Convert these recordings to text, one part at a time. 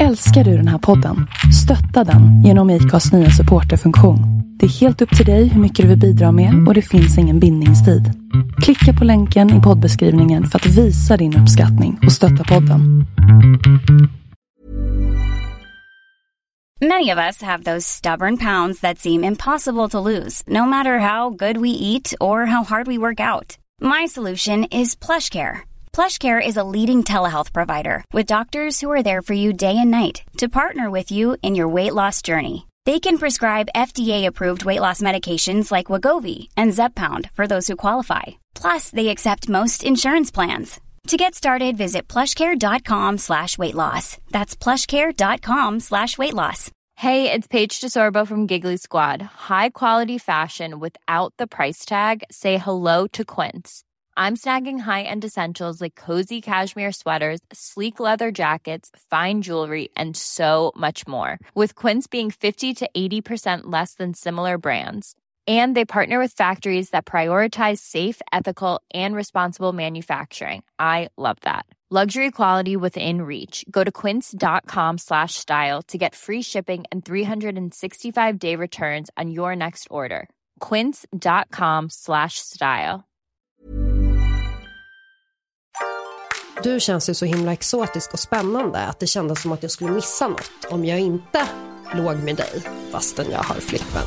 Älskar du den här podden? Stötta den genom IKAs nya supporterfunktion. Det är helt upp till dig hur mycket du vill bidra med och det finns ingen bindningstid. Klicka på länken i poddbeskrivningen för att visa din uppskattning och stötta podden. Many of us have those stubborn pounds that seem impossible to lose, no matter how good we eat or how hard we work out. My solution is PlushCare. PlushCare is a leading telehealth provider with doctors who are there for you day and night to partner with you in your weight loss journey. They can prescribe FDA-approved weight loss medications like Wegovy and Zepbound for those who qualify. Plus, they accept most insurance plans. To get started, visit plushcare.com/weightloss. That's plushcare.com/weightloss. Hey, it's Paige DeSorbo from Giggly Squad. High quality fashion without the price tag. Say hello to Quince. I'm snagging high-end essentials like cozy cashmere sweaters, sleek leather jackets, fine jewelry, and so much more. With Quince being 50 to 80% less than similar brands. And they partner with factories that prioritize safe, ethical, and responsible manufacturing. I love that. Luxury quality within reach. Go to quince.com/style to get free shipping and 365-day returns on your next order. Quince.com/style. Du känns ju så himla exotisk och spännande att det kändes som att jag skulle missa något om jag inte låg med dig fastän jag har flickvän.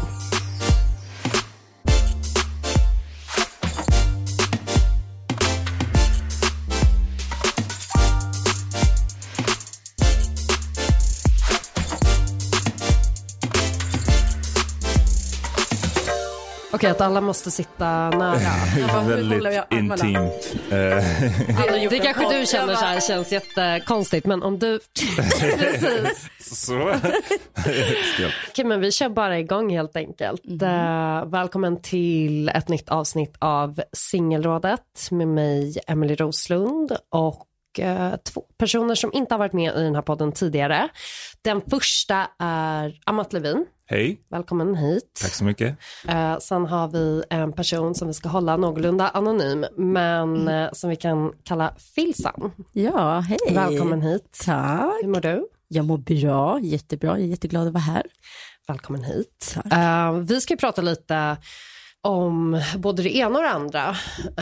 Okej, att alla måste sitta nära. Väldigt intimt. Det kanske du känner så här känns jättekonstigt, men om du... Precis. Så. Okej, men vi kör bara igång helt enkelt. Välkommen till ett nytt avsnitt av Singelrådet med mig, Emily Roslund, och två personer som inte har varit med i den här podden tidigare. Den första är Amat Levin. Hej. Välkommen hit. Tack så mycket. Sen har vi en person som vi ska hålla någorlunda anonym, men som vi kan kalla Filsan. Ja, hej. Välkommen hit. Tack. Hur mår du? Jag mår bra, jättebra. Jag är jätteglad att vara här. Välkommen hit. Vi ska prata lite om både det ena och det andra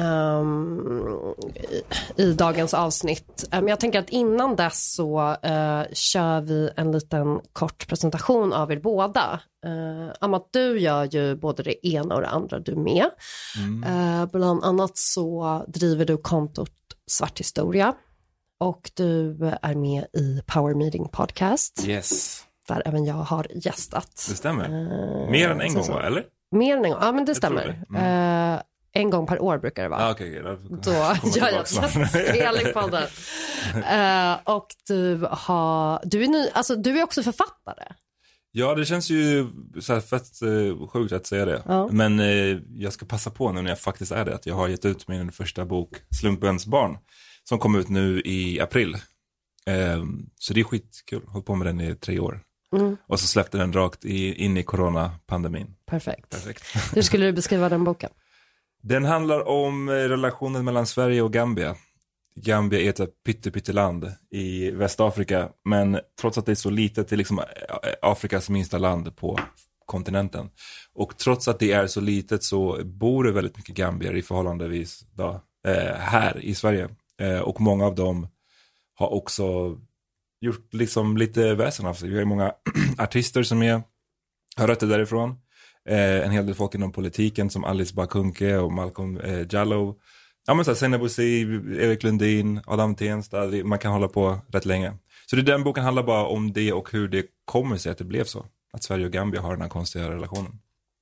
i dagens avsnitt. Men jag tänker att innan dess så kör vi en liten kort presentation av er båda. Amat, du gör ju både det ena och det andra, du med. Bland annat så driver du kontot Svart Historia. Och du är med i Power Meeting Podcast. Yes. Där även jag har gästat. Det stämmer. Mer än en gång, va? Eller? Mer än en gång, ja men det stämmer. En gång per år brukar det vara. Okej. Då gör jag spel i podden. Och du är ny, alltså du är också författare. Ja, det känns ju så här fett sjukt att säga det. Ja. Men jag ska passa på nu när jag faktiskt är det, att jag har gett ut min första bok, Slumpens barn, som kom ut nu i april. Så det är skitkul. Hållit på med den i 3 år. Och så släppte den rakt in i coronapandemin. Perfekt. Hur skulle du beskriva den boken? Den handlar om relationen mellan Sverige och Gambia. Gambia är ett pytteland i Västafrika, men trots att det är så litet, det är liksom Afrikas minsta land på kontinenten. Och trots att det är så litet så bor det väldigt mycket gambier i förhållandevis här i Sverige. Och många av dem har också gjort liksom lite väsen av sig. Vi har många artister som har rötter därifrån. En hel del folk inom politiken som Alice Bakunke och Malcolm Jallow. Ja, men så här, Senna Bussi, Erik Lundin, Adam Tensta. Man kan hålla på rätt länge. Så den boken handlar bara om det och hur det kommer sig att det blev så. Att Sverige och Gambia har den här konstiga relationen.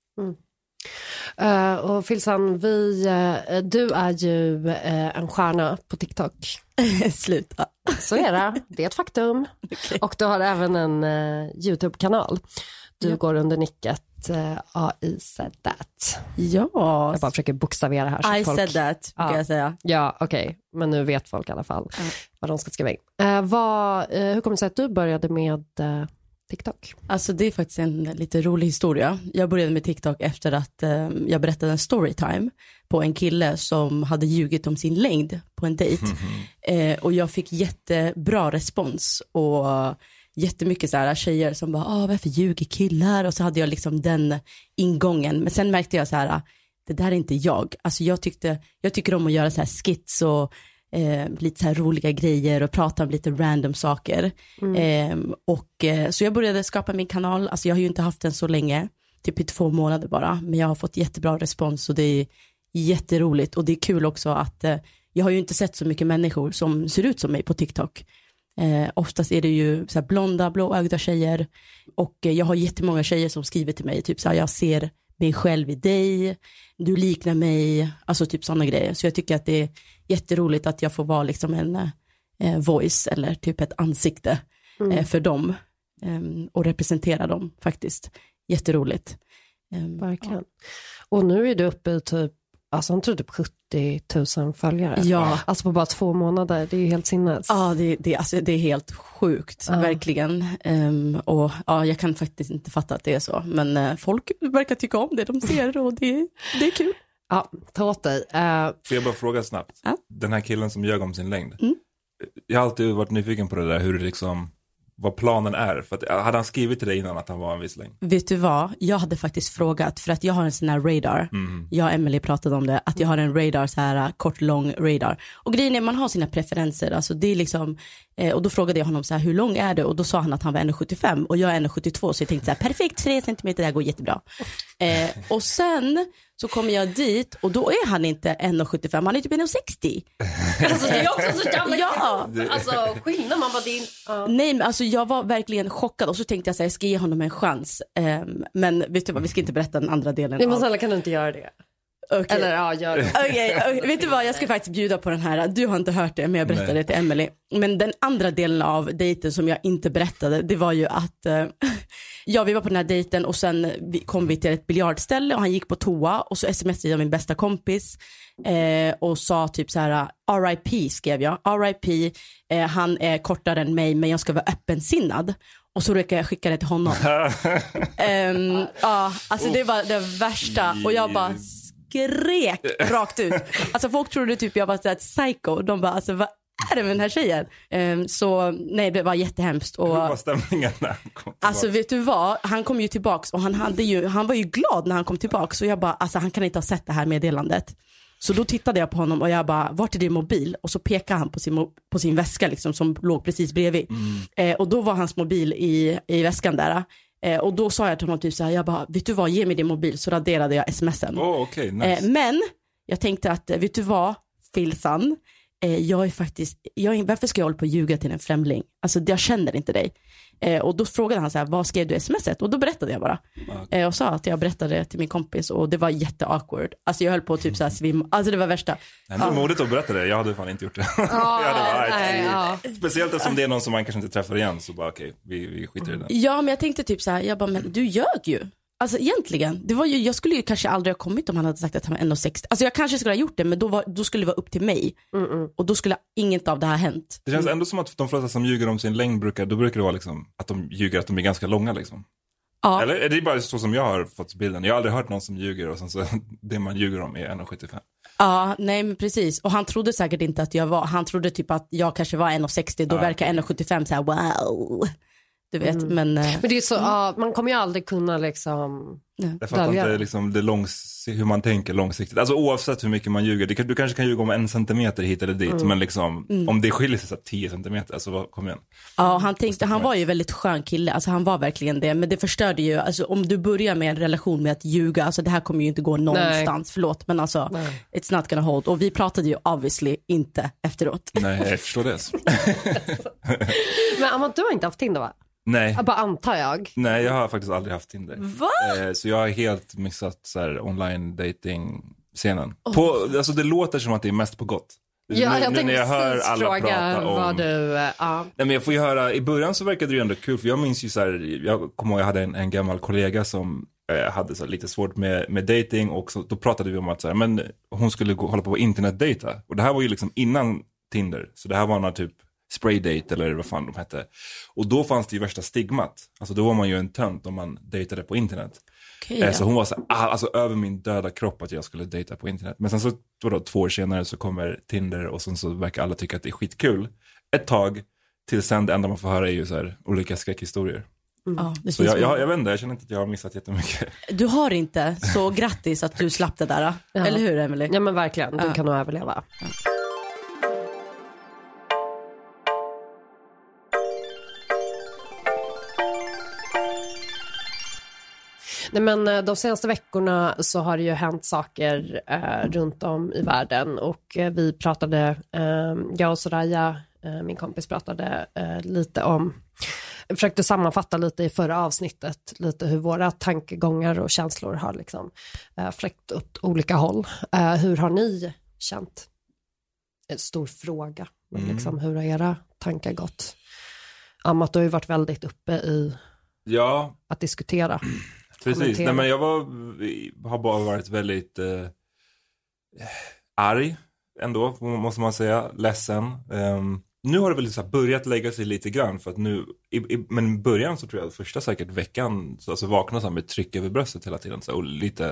Och Filsan, du är ju en stjärna på TikTok. Sluta. Så är det. Det är ett faktum. Okay. Och du har även en YouTube-kanal. Du går under nicket I said that. Ja. Jag bara försöker bokstavera här. Så I folk... said that, kan jag säga. Ja, okej. Men nu vet folk i alla fall vad de ska skriva in. Hur kommer det sig att du började med TikTok? Alltså det är faktiskt en lite rolig historia. Jag började med TikTok efter att jag berättade en storytime på en kille som hade ljugit om sin längd på en dejt. Och jag fick jättebra respons och jättemycket så här tjejer som bara, varför ljuger killar? Och så hade jag liksom den ingången. Men sen märkte jag så här, det där är inte jag. Alltså jag tycker om att göra så här skits och lite så här roliga grejer och prata om lite random saker. Så jag började skapa min kanal. Alltså jag har ju inte haft den så länge, typ i 2 månader bara. Men jag har fått jättebra respons och det är jätteroligt. Och det är kul också att jag har ju inte sett så mycket människor som ser ut som mig på TikTok. Oftast är det ju så här blonda, blåögda tjejer. Och jag har jättemånga tjejer som skriver till mig. Typ så här, jag ser mig själv i dig. Du liknar mig. Alltså typ sådana grejer. Så jag tycker att det är jätteroligt att jag får vara liksom en voice. Eller typ ett ansikte för dem. Och representera dem faktiskt. Jätteroligt. Verkligen. Ja. Och nu är du uppe i typ, alltså han tror typ 70 000 följare. Ja. Alltså på bara 2 månader, det är ju helt sinnes. Ja, det är helt sjukt, verkligen. Och ja, jag kan faktiskt inte fatta att det är så. Men folk verkar tycka om det de ser och det är kul. Ja, ta åt dig. Får jag bara fråga snabbt? Ja? Den här killen som ljög om sin längd. Jag har alltid varit nyfiken på det där, hur det liksom... vad planen är. För att, hade han skrivit till dig innan att han var en viss längd? Vet du vad? Jag hade faktiskt frågat, för att jag har en sån här radar. Jag och Emily pratade om det, att jag har en radar, så här kort, lång radar. Och grejen är, man har sina preferenser. Alltså det är liksom, och då frågade jag honom så här, hur lång är det? Och då sa han att han var 1,75 och jag är 1,72. Så jag tänkte så här, perfekt, 3 centimeter, det här går jättebra. Och sen så kommer jag dit och då är han inte 1,75, han är typ 1,60. Alltså det är också så jävla alltså skillnad, man bara din. Nej, men alltså jag var verkligen chockad och så tänkte jag så här, jag ska ge honom en chans. Men vet du vad, vi ska inte berätta den andra delen. Nej, men snälla, kan du inte göra det? Okay. Eller ja, gör det. Okay. Vet du vad, jag ska faktiskt bjuda på den här. Du har inte hört det, men jag berättade det till Emily. Men den andra delen av dejten som jag inte berättade, det var ju att ja, vi var på den här dejten och sen kom vi till ett biljardställe och han gick på toa och så smsade jag min bästa kompis och sa typ så här, RIP skrev jag. RIP, han är kortare än mig men jag ska vara öppensinnad. Och så råkade jag skicka det till honom. Ja, alltså det var det värsta. Och jag bara skrek rakt ut. Alltså folk trodde typ jag var så ett psycho. De bara, alltså vad är det med den här tjejen? Så nej, det var jättehemskt. Och, hur var stämningen när han kom tillbaka? Alltså vet du vad? Han kom ju tillbaks och han var ju glad när han kom tillbaks. Så jag bara, alltså han kan inte ha sett det här meddelandet. Så då tittade jag på honom och jag bara, vart är din mobil? Och så pekade han på sin väska liksom, som låg precis bredvid. Och då var hans mobil i väskan där. Och då sa jag till honom typ så här, jag bara, vet du vad, ge mig din mobil. Så raderade jag sms'en. Okay, nice. Men jag tänkte att, vet du vad, Filsan, varför ska jag hålla på och ljuga till en främling? Alltså jag känner inte dig. Och då frågade han så här, vad skrev du sms'et? Och då berättade jag bara. Och sa att jag berättade det till min kompis. Och det var jätteawkward. Alltså jag höll på typ så här svimma. Alltså det var värsta. Det är modigt att berätta det. Jag hade fan inte gjort det. Speciellt eftersom det är någon som man kanske inte träffar igen. Så bara okej, vi skiter i den. Ja, men jag tänkte typ så här, jag bara, men du ljög ju. Alltså egentligen, det var ju, jag skulle ju kanske aldrig ha kommit om han hade sagt att han var 1,60. Alltså jag kanske skulle ha gjort det, men då skulle det vara upp till mig. Och då skulle inget av det ha hänt. Det känns ändå som att de flesta som ljuger om sin längd brukar det vara liksom att de ljuger att de är ganska långa liksom. Ja. Eller är det bara så som jag har fått bilden? Jag har aldrig hört någon som ljuger och sen så det man ljuger om är 1,75. Ja, nej men precis. Och han trodde säkert inte att han trodde typ att jag kanske var 1,60. Då verkar 1,75 så här, wow. Du vet, men det är så, man kommer ju aldrig kunna liksom. Jag fattar inte liksom hur man tänker långsiktigt. Alltså oavsett hur mycket man ljuger. Du kanske kan ljuga om 1 centimeter hit eller dit. Men liksom, om det skiljer sig så 10 centimeter, alltså kom igen. Ja, han var ju väldigt skön kille. Alltså han var verkligen det. Men det förstörde ju, alltså om du börjar med en relation med att ljuga, alltså det här kommer ju inte gå någonstans. Förlåt, men alltså it's not gonna hold. Och vi pratade ju obviously inte efteråt. Nej, jag förstår det. Men Amma, du har inte haft Tinder, va? Nej. Jag bara antar jag. Nej, jag har faktiskt aldrig haft Tinder. Va? Så jag har helt missat så här online dating scenen. Alltså det låter som att det är mest på gott. Ja, jag tänkte jag hör alla prata om vad du Nej, men jag får ju höra, i början så verkade det ju ändå kul, för jag minns ju så här, jag kommer ihåg jag hade en gammal kollega som hade så lite svårt med dating, och så, då pratade vi om att så här, men hon skulle hålla på internetdata, och det här var ju liksom innan Tinder, så det här var någon typ spraydate eller vad fan de hette. Och då fanns det ju värsta stigmat. Alltså då var man ju en tönt om man dejtade på internet. Okay, så hon var så alltså över min döda kropp att jag skulle dejta på internet. Men sen så 2 år senare så kommer Tinder, och sen så verkar alla tycka att det är skitkul. Ett tag till sen det enda man får höra är ju så här olika skräckhistorier. Ja, Så jag vet inte, jag känner inte att jag har missat jättemycket. Du har inte, så grattis att du slapp det där. Ja. Eller hur, Emily? Ja men verkligen, du kan nog överleva. Nej, men de senaste veckorna så har det ju hänt saker runt om i världen och vi pratade, jag och Soraya, min kompis pratade lite om, försökte sammanfatta lite i förra avsnittet, lite hur våra tankegångar och känslor har liksom fläkt åt olika håll. Hur har ni känt? En stor fråga, men liksom, hur har era tankar gått? Amat, du har ju varit väldigt uppe i att diskutera. Precis, nej, men jag har bara varit väldigt arg ändå, måste man säga, ledsen. Nu har det väl så börjat lägga sig lite grann, för att nu, men i början så tror jag att första säkert veckan så alltså vaknade jag med tryck över bröstet hela tiden. Så,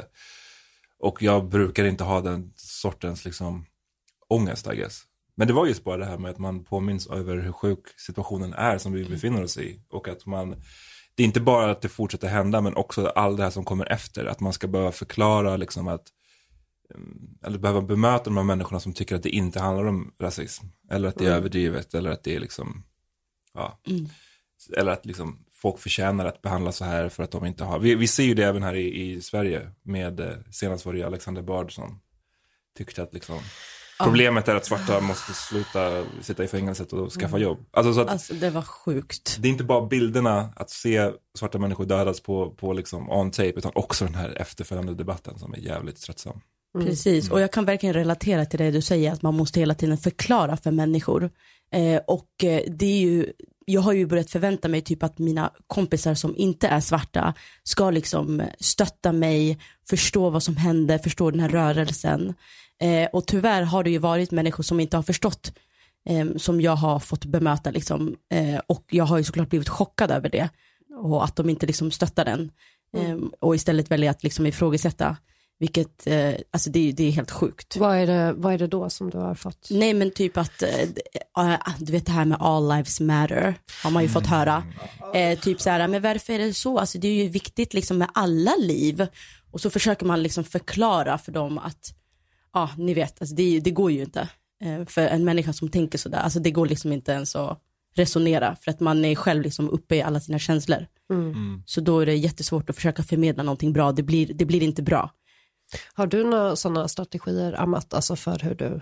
och jag brukar inte ha den sortens liksom ångest, I guess. Men det var just bara det här med att man påminns över hur sjuk situationen är som vi befinner oss i. Och att det är inte bara att det fortsätter hända, men också allt det här som kommer efter. Att man ska behöva förklara liksom eller behöva bemöta de här människorna som tycker att det inte handlar om rasism. Eller att det är överdrivet. Eller att det är liksom, eller att liksom folk förtjänar att behandla så här för att de inte har. Vi ser ju det även här i Sverige. Senast var det Alexander Bard som tyckte att liksom problemet är att svarta måste sluta sitta i fängelset och skaffa jobb. Alltså det var sjukt. Det är inte bara bilderna att se svarta människor dödas på liksom on tape, utan också den här efterföljande debatten som är jävligt tröttsam. Precis, och jag kan verkligen relatera till det du säger, att man måste hela tiden förklara för människor. Det är ju, jag har ju börjat förvänta mig typ att mina kompisar som inte är svarta ska liksom stötta mig, förstå vad som händer, förstå den här rörelsen. Och tyvärr har det ju varit människor som inte har förstått, som jag har fått bemöta liksom, och jag har ju såklart blivit chockad över det, och att de inte liksom stöttar den och istället väljer att liksom ifrågasätta, vilket alltså det är helt sjukt. Vad är det då som du har fått? Nej, men typ att du vet det här med all lives matter har man ju fått höra, typ så här, men varför är det så? Alltså det är ju viktigt liksom med alla liv, och så försöker man liksom förklara för dem att ni vet, alltså det går ju inte för en människa som tänker sådär, alltså det går liksom inte ens att resonera, för att man är själv liksom uppe i alla sina känslor. Så då är det jättesvårt att försöka förmedla någonting bra, det blir inte bra. Har du några sådana strategier, Amat, alltså för hur du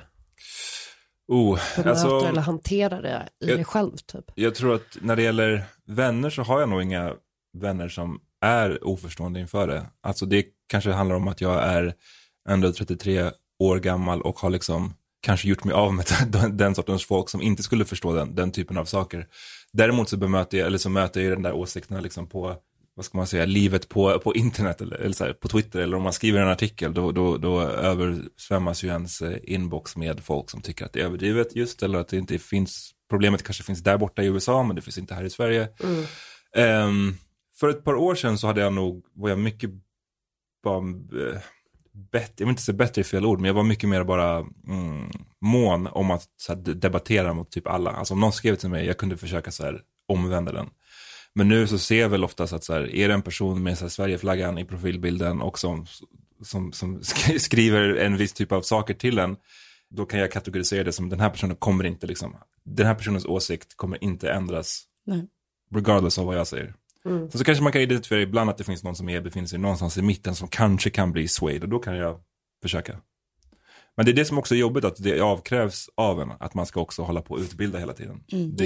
bemöter eller hanterar det i dig själv typ? Jag tror att när det gäller vänner så har jag nog inga vänner som är oförstående inför det. Alltså det kanske handlar om att jag är ändå 33 år gammal och har liksom kanske gjort mig av med den sortens folk som inte skulle förstå den typen av saker. Däremot så möter jag den där åsikterna liksom på, vad ska man säga, livet på internet eller så här, på Twitter, eller om man skriver en artikel då översvämmas ju ens inbox med folk som tycker att det är överdrivet just, eller att det inte finns, problemet kanske finns där borta i USA men det finns inte här i Sverige. För ett par år sedan så var jag mycket bara jag vill inte säga bättre i fel ord, men jag var mycket mer bara mån om att så här, debattera mot typ alla. Alltså om någon skrev till mig, jag kunde försöka så här omvända den. Men nu så ser jag väl oftast att så här, är det en person med så här, Sverigeflaggan i profilbilden och som skriver en viss typ av saker till en, då kan jag kategorisera det som den här personen kommer inte liksom, den här personens åsikt kommer inte ändras. Nej. Regardless av vad jag säger. Så kanske man kan identifiera ibland att det finns någon som befinner sig någonstans i mitten som kanske kan bli swayed, och då kan jag försöka. Men det är det som också är jobbigt, att det avkrävs av en att man ska också hålla på att utbilda hela tiden.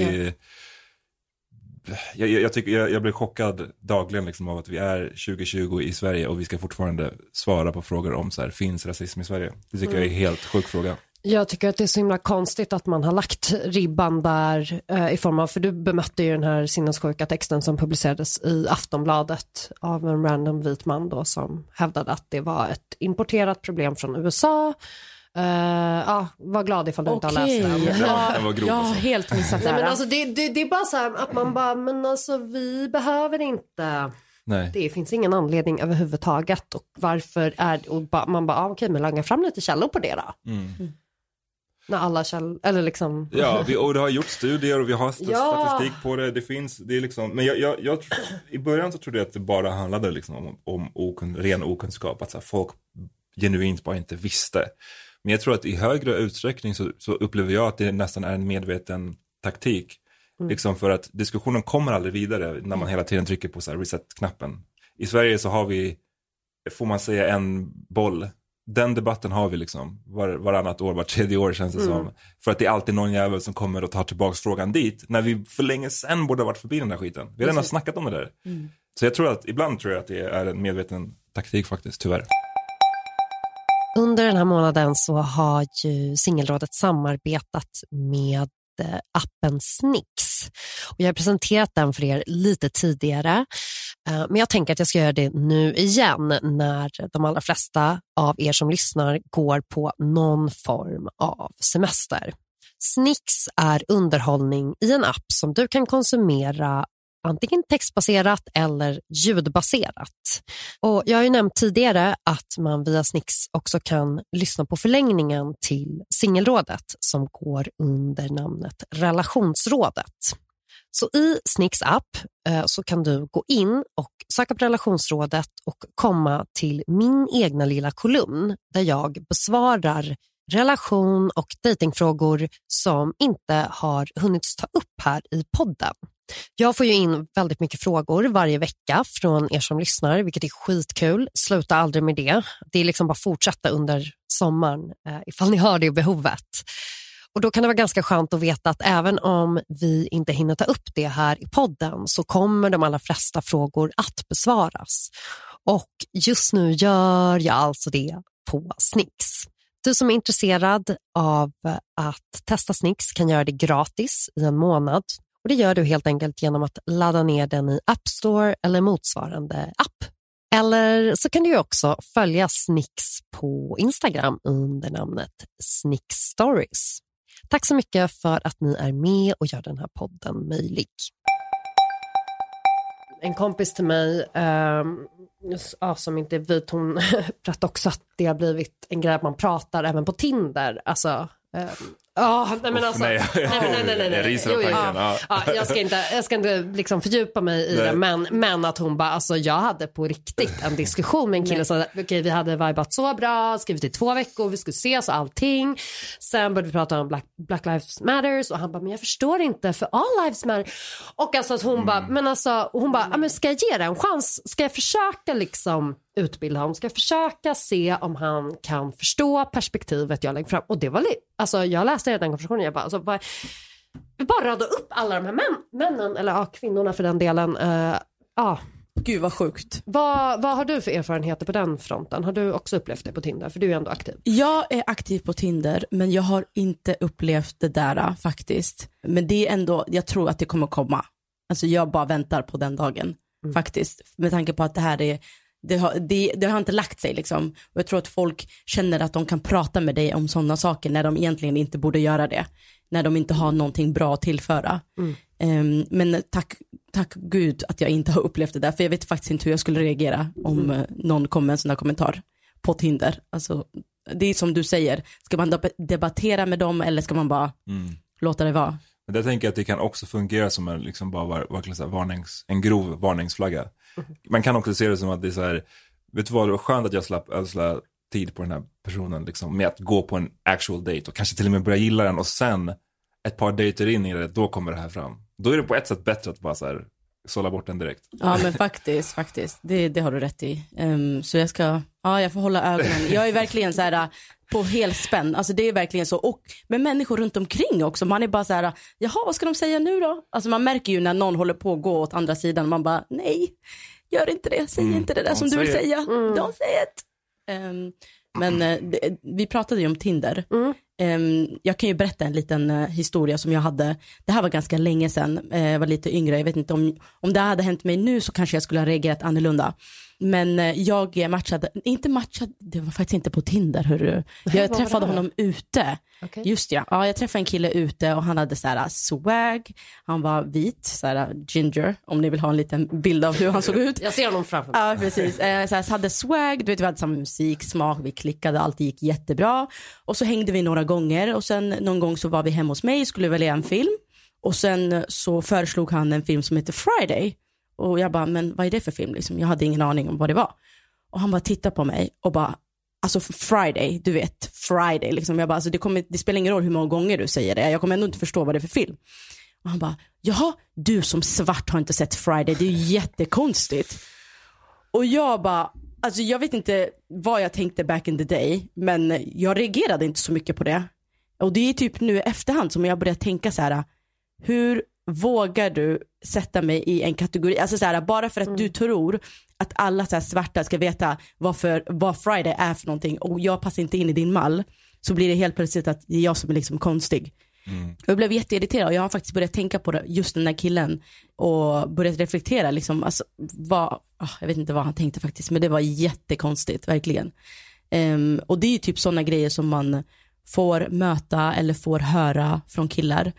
Jag blir chockad dagligen liksom av att vi är 2020 i Sverige och vi ska fortfarande svara på frågor om så här, finns rasism i Sverige? Det tycker jag är en helt sjuk fråga. Jag tycker att det är så himla konstigt att man har lagt ribban där i form av, för du bemötte ju den här sinnessjuka texten som publicerades i Aftonbladet av en random vit man då, som hävdade att det var ett importerat problem från USA. Var glad ifall du inte har läst den. Jag har helt missat det. Men alltså, det är bara så här att man bara, men alltså vi behöver inte. Nej. Det finns ingen anledning överhuvudtaget, och varför är, och man bara okej, men langa fram lite källor på det då. När alla eller liksom... Ja, och det har gjort studier och vi har statistik på det. Det är liksom... Men jag i början så trodde jag att det bara handlade liksom om ren okunskap. Att så här, folk genuint bara inte visste. Men jag tror att i högre utsträckning så upplever jag att det nästan är en medveten taktik. Liksom för att diskussionen kommer aldrig vidare när man hela tiden trycker på så här reset-knappen. I Sverige så har vi, får man säga, en boll. Den debatten har vi liksom varannat år, var tredje år känns det som. För att det är alltid någon jävel som kommer och tar tillbaka frågan dit. När vi för länge sedan borde ha varit förbi den där skiten. Vi har redan snackat om det där. Så ibland tror jag att det är en medveten taktik faktiskt, tyvärr. Under den här månaden så har ju Singelrådet samarbetat med appen Snix. Och jag har presenterat den för er lite tidigare. Men jag tänker att jag ska göra det nu igen när de allra flesta av er som lyssnar går på någon form av semester. Snix är underhållning i en app som du kan konsumera antingen textbaserat eller ljudbaserat. Och jag har ju nämnt tidigare att man via Snix också kan lyssna på förlängningen till Singelrådet som går under namnet Relationsrådet. Så i Snix app så kan du gå in och söka på Relationsrådet och komma till min egna lilla kolumn där jag besvarar relation- och datingfrågor som inte har hunnit ta upp här i podden. Jag får ju in väldigt mycket frågor varje vecka från er som lyssnar, vilket är skitkul. Sluta aldrig med det. Det är liksom bara fortsätta under sommaren ifall ni har det behovet. Och då kan det vara ganska skönt att veta att även om vi inte hinner ta upp det här i podden så kommer de allra flesta frågor att besvaras. Och just nu gör jag alltså det på Snix. Du som är intresserad av att testa Snix kan göra det gratis i en månad. Och det gör du helt enkelt genom att ladda ner den i App Store eller motsvarande app. Eller så kan du också följa Snix på Instagram under namnet Snix Stories. Tack så mycket för att ni är med och gör den här podden möjlig. En kompis till mig som inte är vit, hon berättade också att det har blivit en grej att man pratar även på Tinder. Alltså... Nej. Jag ska inte liksom fördjupa mig i det, men att hon bara, alltså jag hade på riktigt en diskussion med en kille som vi hade vibat så bra, skrivit i 2 veckor, vi skulle ses och allting. Sen började vi prata om Black Lives Matters och han bara, men jag förstår inte, för all lives matter. Och alltså att hon bara, men ska jag ge det en chans? Ska jag försöka liksom utbilda honom? Ska jag försöka se om han kan förstå perspektivet jag lägger fram? Och det var alltså jag läste den konversationen, jag bara, alltså, bara rada upp alla de här männen eller kvinnorna för den delen. Gud vad sjukt. Vad har du för erfarenheter på den fronten? Har du också upplevt det på Tinder? För du är ändå aktiv. Jag är aktiv på Tinder, men jag har inte upplevt det där faktiskt. Men det är ändå, jag tror att det kommer komma. Alltså jag bara väntar på den dagen faktiskt. Med tanke på att det här är det har inte lagt sig liksom. Och jag tror att folk känner att de kan prata med dig om sådana saker när de egentligen inte borde göra det. När de inte har någonting bra att tillföra. Men tack Gud att jag inte har upplevt det där. För jag vet faktiskt inte hur jag skulle reagera om någon kom med en sån här kommentar på Tinder. Alltså, det är som du säger. Ska man debattera med dem eller ska man bara låta det vara? Men jag tänker att det kan också fungera som en, liksom bara en grov varningsflagga. Man kan också se det som att det är så här, vet du vad, det var skönt att jag slapp tid på den här personen liksom, med att gå på en actual date och kanske till och med börja gilla den och sen ett par dejter in i det, då kommer det här fram. Då är det på ett sätt bättre att bara så här sålla bort den direkt. Ja men faktiskt. Det har du rätt i. Så jag får hålla ögonen. Jag är verkligen så här på helspänn. Alltså det är verkligen så. Och med människor runt omkring också. Man är bara så här, jaha vad ska de säga nu då? Alltså man märker ju när någon håller på att gå åt andra sidan. Man bara, nej, gör inte det. Säg inte det där som du vill säga. Don't say it. Men vi pratade ju om Tinder. Jag kan ju berätta en liten historia som jag hade. Det här var ganska länge sedan. Jag var lite yngre. Jag vet inte om det hade hänt mig nu så kanske jag skulle ha reagerat annorlunda. Men jag matchade, det var faktiskt inte på Tinder, hörru. Jag träffade honom ute. Okay. Just ja, jag träffade en kille ute och han hade så här swag. Han var vit, så här ginger, om ni vill ha en liten bild av hur han såg ut. Jag ser honom framför mig. Ja, precis. Så här, hade swag, du vet, vi hade samma musiksmak, vi klickade, allt gick jättebra. Och så hängde vi några gånger. Och sen någon gång så var vi hemma hos mig och skulle välja en film. Och sen så föreslog han en film som heter Friday. Och jag bara, men vad är det för film? Liksom, jag hade ingen aning om vad det var. Och han bara tittade på mig och bara, alltså Friday, du vet, Friday. Liksom. Jag bara, alltså det spelar ingen roll hur många gånger du säger det. Jag kommer ändå inte förstå vad det är för film. Och han bara, jaha, du som svart har inte sett Friday. Det är ju jättekonstigt. Och jag bara, alltså jag vet inte vad jag tänkte back in the day. Men jag reagerade inte så mycket på det. Och det är typ nu i efterhand som jag börjar tänka så här, hur vågar du sätta mig i en kategori? Alltså så här, bara för att du tror att alla så här svarta ska veta vad Friday är för någonting och jag passar inte in i din mall, så blir det helt plötsligt att det är jag som är liksom konstig. Jag blev jätteirriterad och jag har faktiskt börjat tänka på det, just den där killen, och börjat reflektera liksom, alltså, jag vet inte vad han tänkte faktiskt, men det var jättekonstigt, verkligen. Och det är ju typ sådana grejer som man får möta eller får höra från killar.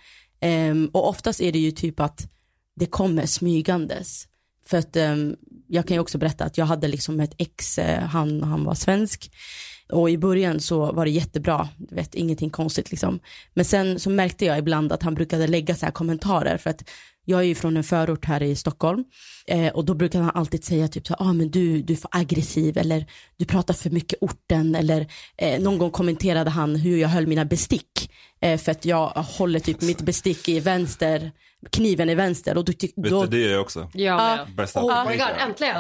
Och oftast är det ju typ att det kommer smygandes. För att jag kan ju också berätta att jag hade liksom ett ex, han var svensk. Och i början så var det jättebra, du vet, ingenting konstigt liksom. Men sen så märkte jag ibland att han brukade lägga så här kommentarer. För att jag är ju från en förort här i Stockholm. Och då brukade han alltid säga typ så här, men du är för aggressiv. Eller du pratar för mycket orten. Eller någon gång kommenterade han hur jag höll mina bestick. För att jag håller typ mitt bestick i vänster, kniven i vänster. Och då det är jag också. Ja, bästa oh my god, äntligen.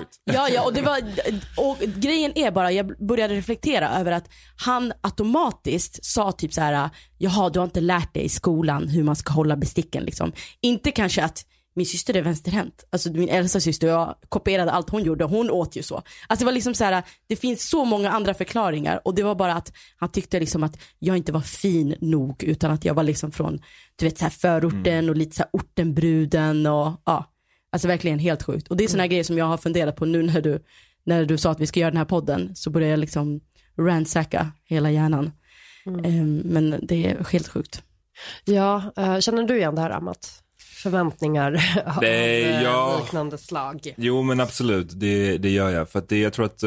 Ja, och det var, och grejen är bara, jag började reflektera över att han automatiskt sa typ så här, jaha, du har inte lärt dig i skolan hur man ska hålla besticken liksom. Inte kanske att min syster är vänsterhänt. Alltså min äldsta syster, jag kopierade allt hon gjorde. Hon åt ju så. Alltså det var liksom så här, det finns så många andra förklaringar. Och det var bara att han tyckte liksom att jag inte var fin nog. Utan att jag var liksom från, du vet, så här förorten och lite så här ortenbruden. Och ja, alltså verkligen helt sjukt. Och det är såna här grejer som jag har funderat på nu när du sa att vi ska göra den här podden. Så började jag liksom ransacka hela hjärnan. Men det är helt sjukt. Ja, känner du igen det här, Amat? Förväntningar av liknande slag. Jo, men absolut, det gör jag. För att jag tror att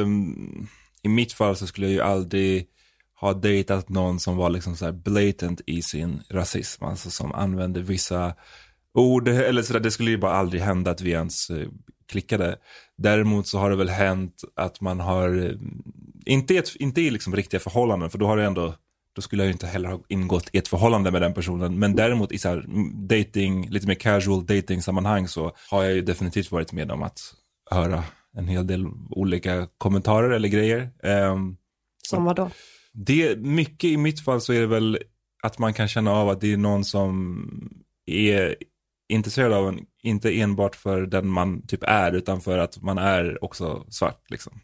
i mitt fall så skulle jag ju aldrig ha dejtat någon som var liksom så här blatant i sin rasism. Alltså som använde vissa ord eller sådär. Det skulle ju bara aldrig hända att vi ens klickade. Däremot så har det väl hänt att man har inte i liksom riktiga förhållanden, för då har det ändå, då skulle jag inte heller ha ingått i ett förhållande med den personen. Men däremot i så här dating, lite mer casual dating sammanhang, så har jag ju definitivt varit med om att höra en hel del olika kommentarer eller grejer. Som vad då? Det, mycket i mitt fall så är det väl att man kan känna av att det är någon som är intresserad av en, inte enbart för den man typ är, utan för att man är också svart liksom.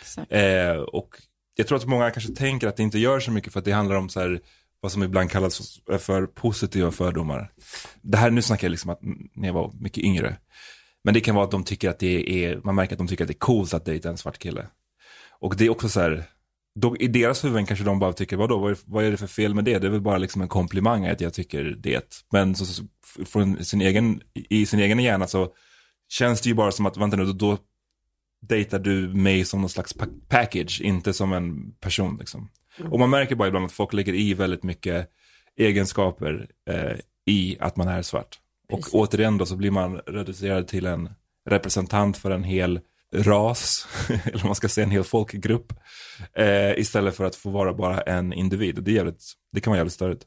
Och jag tror att många kanske tänker att det inte gör så mycket för att det handlar om så här, vad som ibland kallas för positiva fördomar. Det här, nu snackar jag liksom att när jag var mycket yngre. Men det kan vara att de tycker att det är, man märker att de tycker att det är coolt att dejta en svart kille. Och det är också så här, då, i deras huvuden kanske de bara tycker, vad är det för fel med det? Det är väl bara liksom en komplimang att jag tycker det. Men så från sin egen hjärna så känns det ju bara som att, vänta nu, då dejtar du mig som någon slags package, inte som en person liksom. Och man märker bara ibland att folk lägger i väldigt mycket egenskaper i att man är svart. Precis. Och återigen då så blir man reducerad till en representant för en hel ras, eller man ska säga en hel folkgrupp, istället för att få vara bara en individ. Och det kan vara jävligt störigt.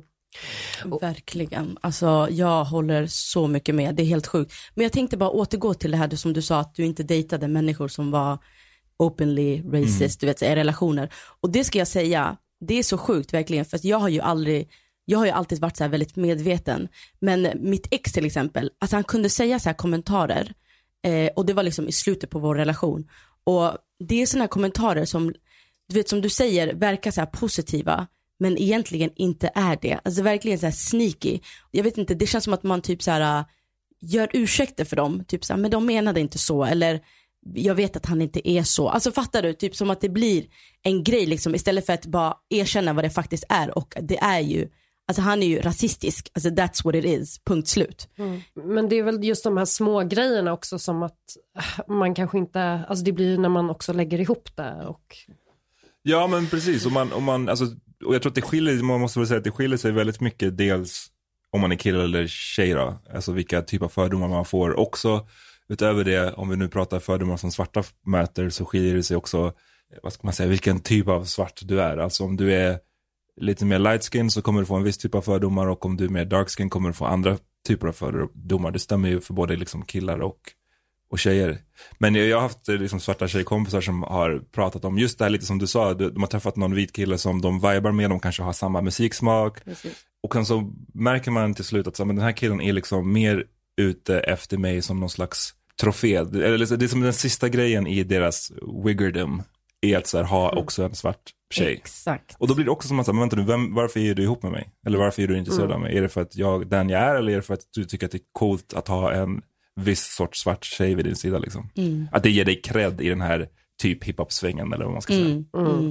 Verkligen, alltså jag håller så mycket med, det är helt sjukt. Men jag tänkte bara återgå till det här som du sa, att du inte dejtade människor som var openly racist, du vet, i relationer. Och det ska jag säga, det är så sjukt verkligen, för att jag har ju alltid varit så här väldigt medveten. Men mitt ex till exempel, alltså han kunde säga så här kommentarer, och det var liksom i slutet på vår relation. Och det är såna här kommentarer som, du vet, som du säger, verkar så här positiva, men egentligen inte är det. Alltså verkligen så här sneaky. Jag vet inte, det känns som att man typ så här gör ursäkter för dem. Typ så här, men de menade inte så. Eller jag vet att han inte är så. Alltså fattar du? Typ som att det blir en grej liksom, istället för att bara erkänna vad det faktiskt är. Och det är ju, alltså han är ju rasistisk. Alltså that's what it is. Punkt slut. Men det är väl just de här små grejerna också, som att man kanske inte, alltså det blir ju när man också lägger ihop det och... Ja, men precis. Om man, alltså, Och jag tror att man måste väl säga att det skiljer sig väldigt mycket, dels om man är kille eller tjej då. Alltså vilka typer av fördomar man får. Också utöver det, om vi nu pratar fördomar som svarta möter, så skiljer det sig också, vad ska man säga, vilken typ av svart du är. Alltså om du är lite mer light skin så kommer du få en viss typ av fördomar, och om du är mer dark skin kommer du få andra typer av fördomar. Det stämmer ju för både liksom killar och tjejer. Men jag har haft liksom svarta tjejkompisar som har pratat om just det här, lite som du sa, de har träffat någon vit kille som de vibar med, de kanske har samma musiksmak. Precis. Och sen så märker man till slut att så, men den här killen är liksom mer ute efter mig som någon slags trofé. Eller det är som den sista grejen i deras wiggerdom är att så här, ha också en svart tjej. Exakt. Och då blir det också som att, men vänta nu, varför är du ihop med mig? Eller varför är du intresserad av mig? Är det för att jag är, eller är det för att du tycker att det är coolt att ha en viss sorts svart tjej vid din sida liksom? Att det ger dig cred i den här typ hiphop-svängen, eller vad man ska säga.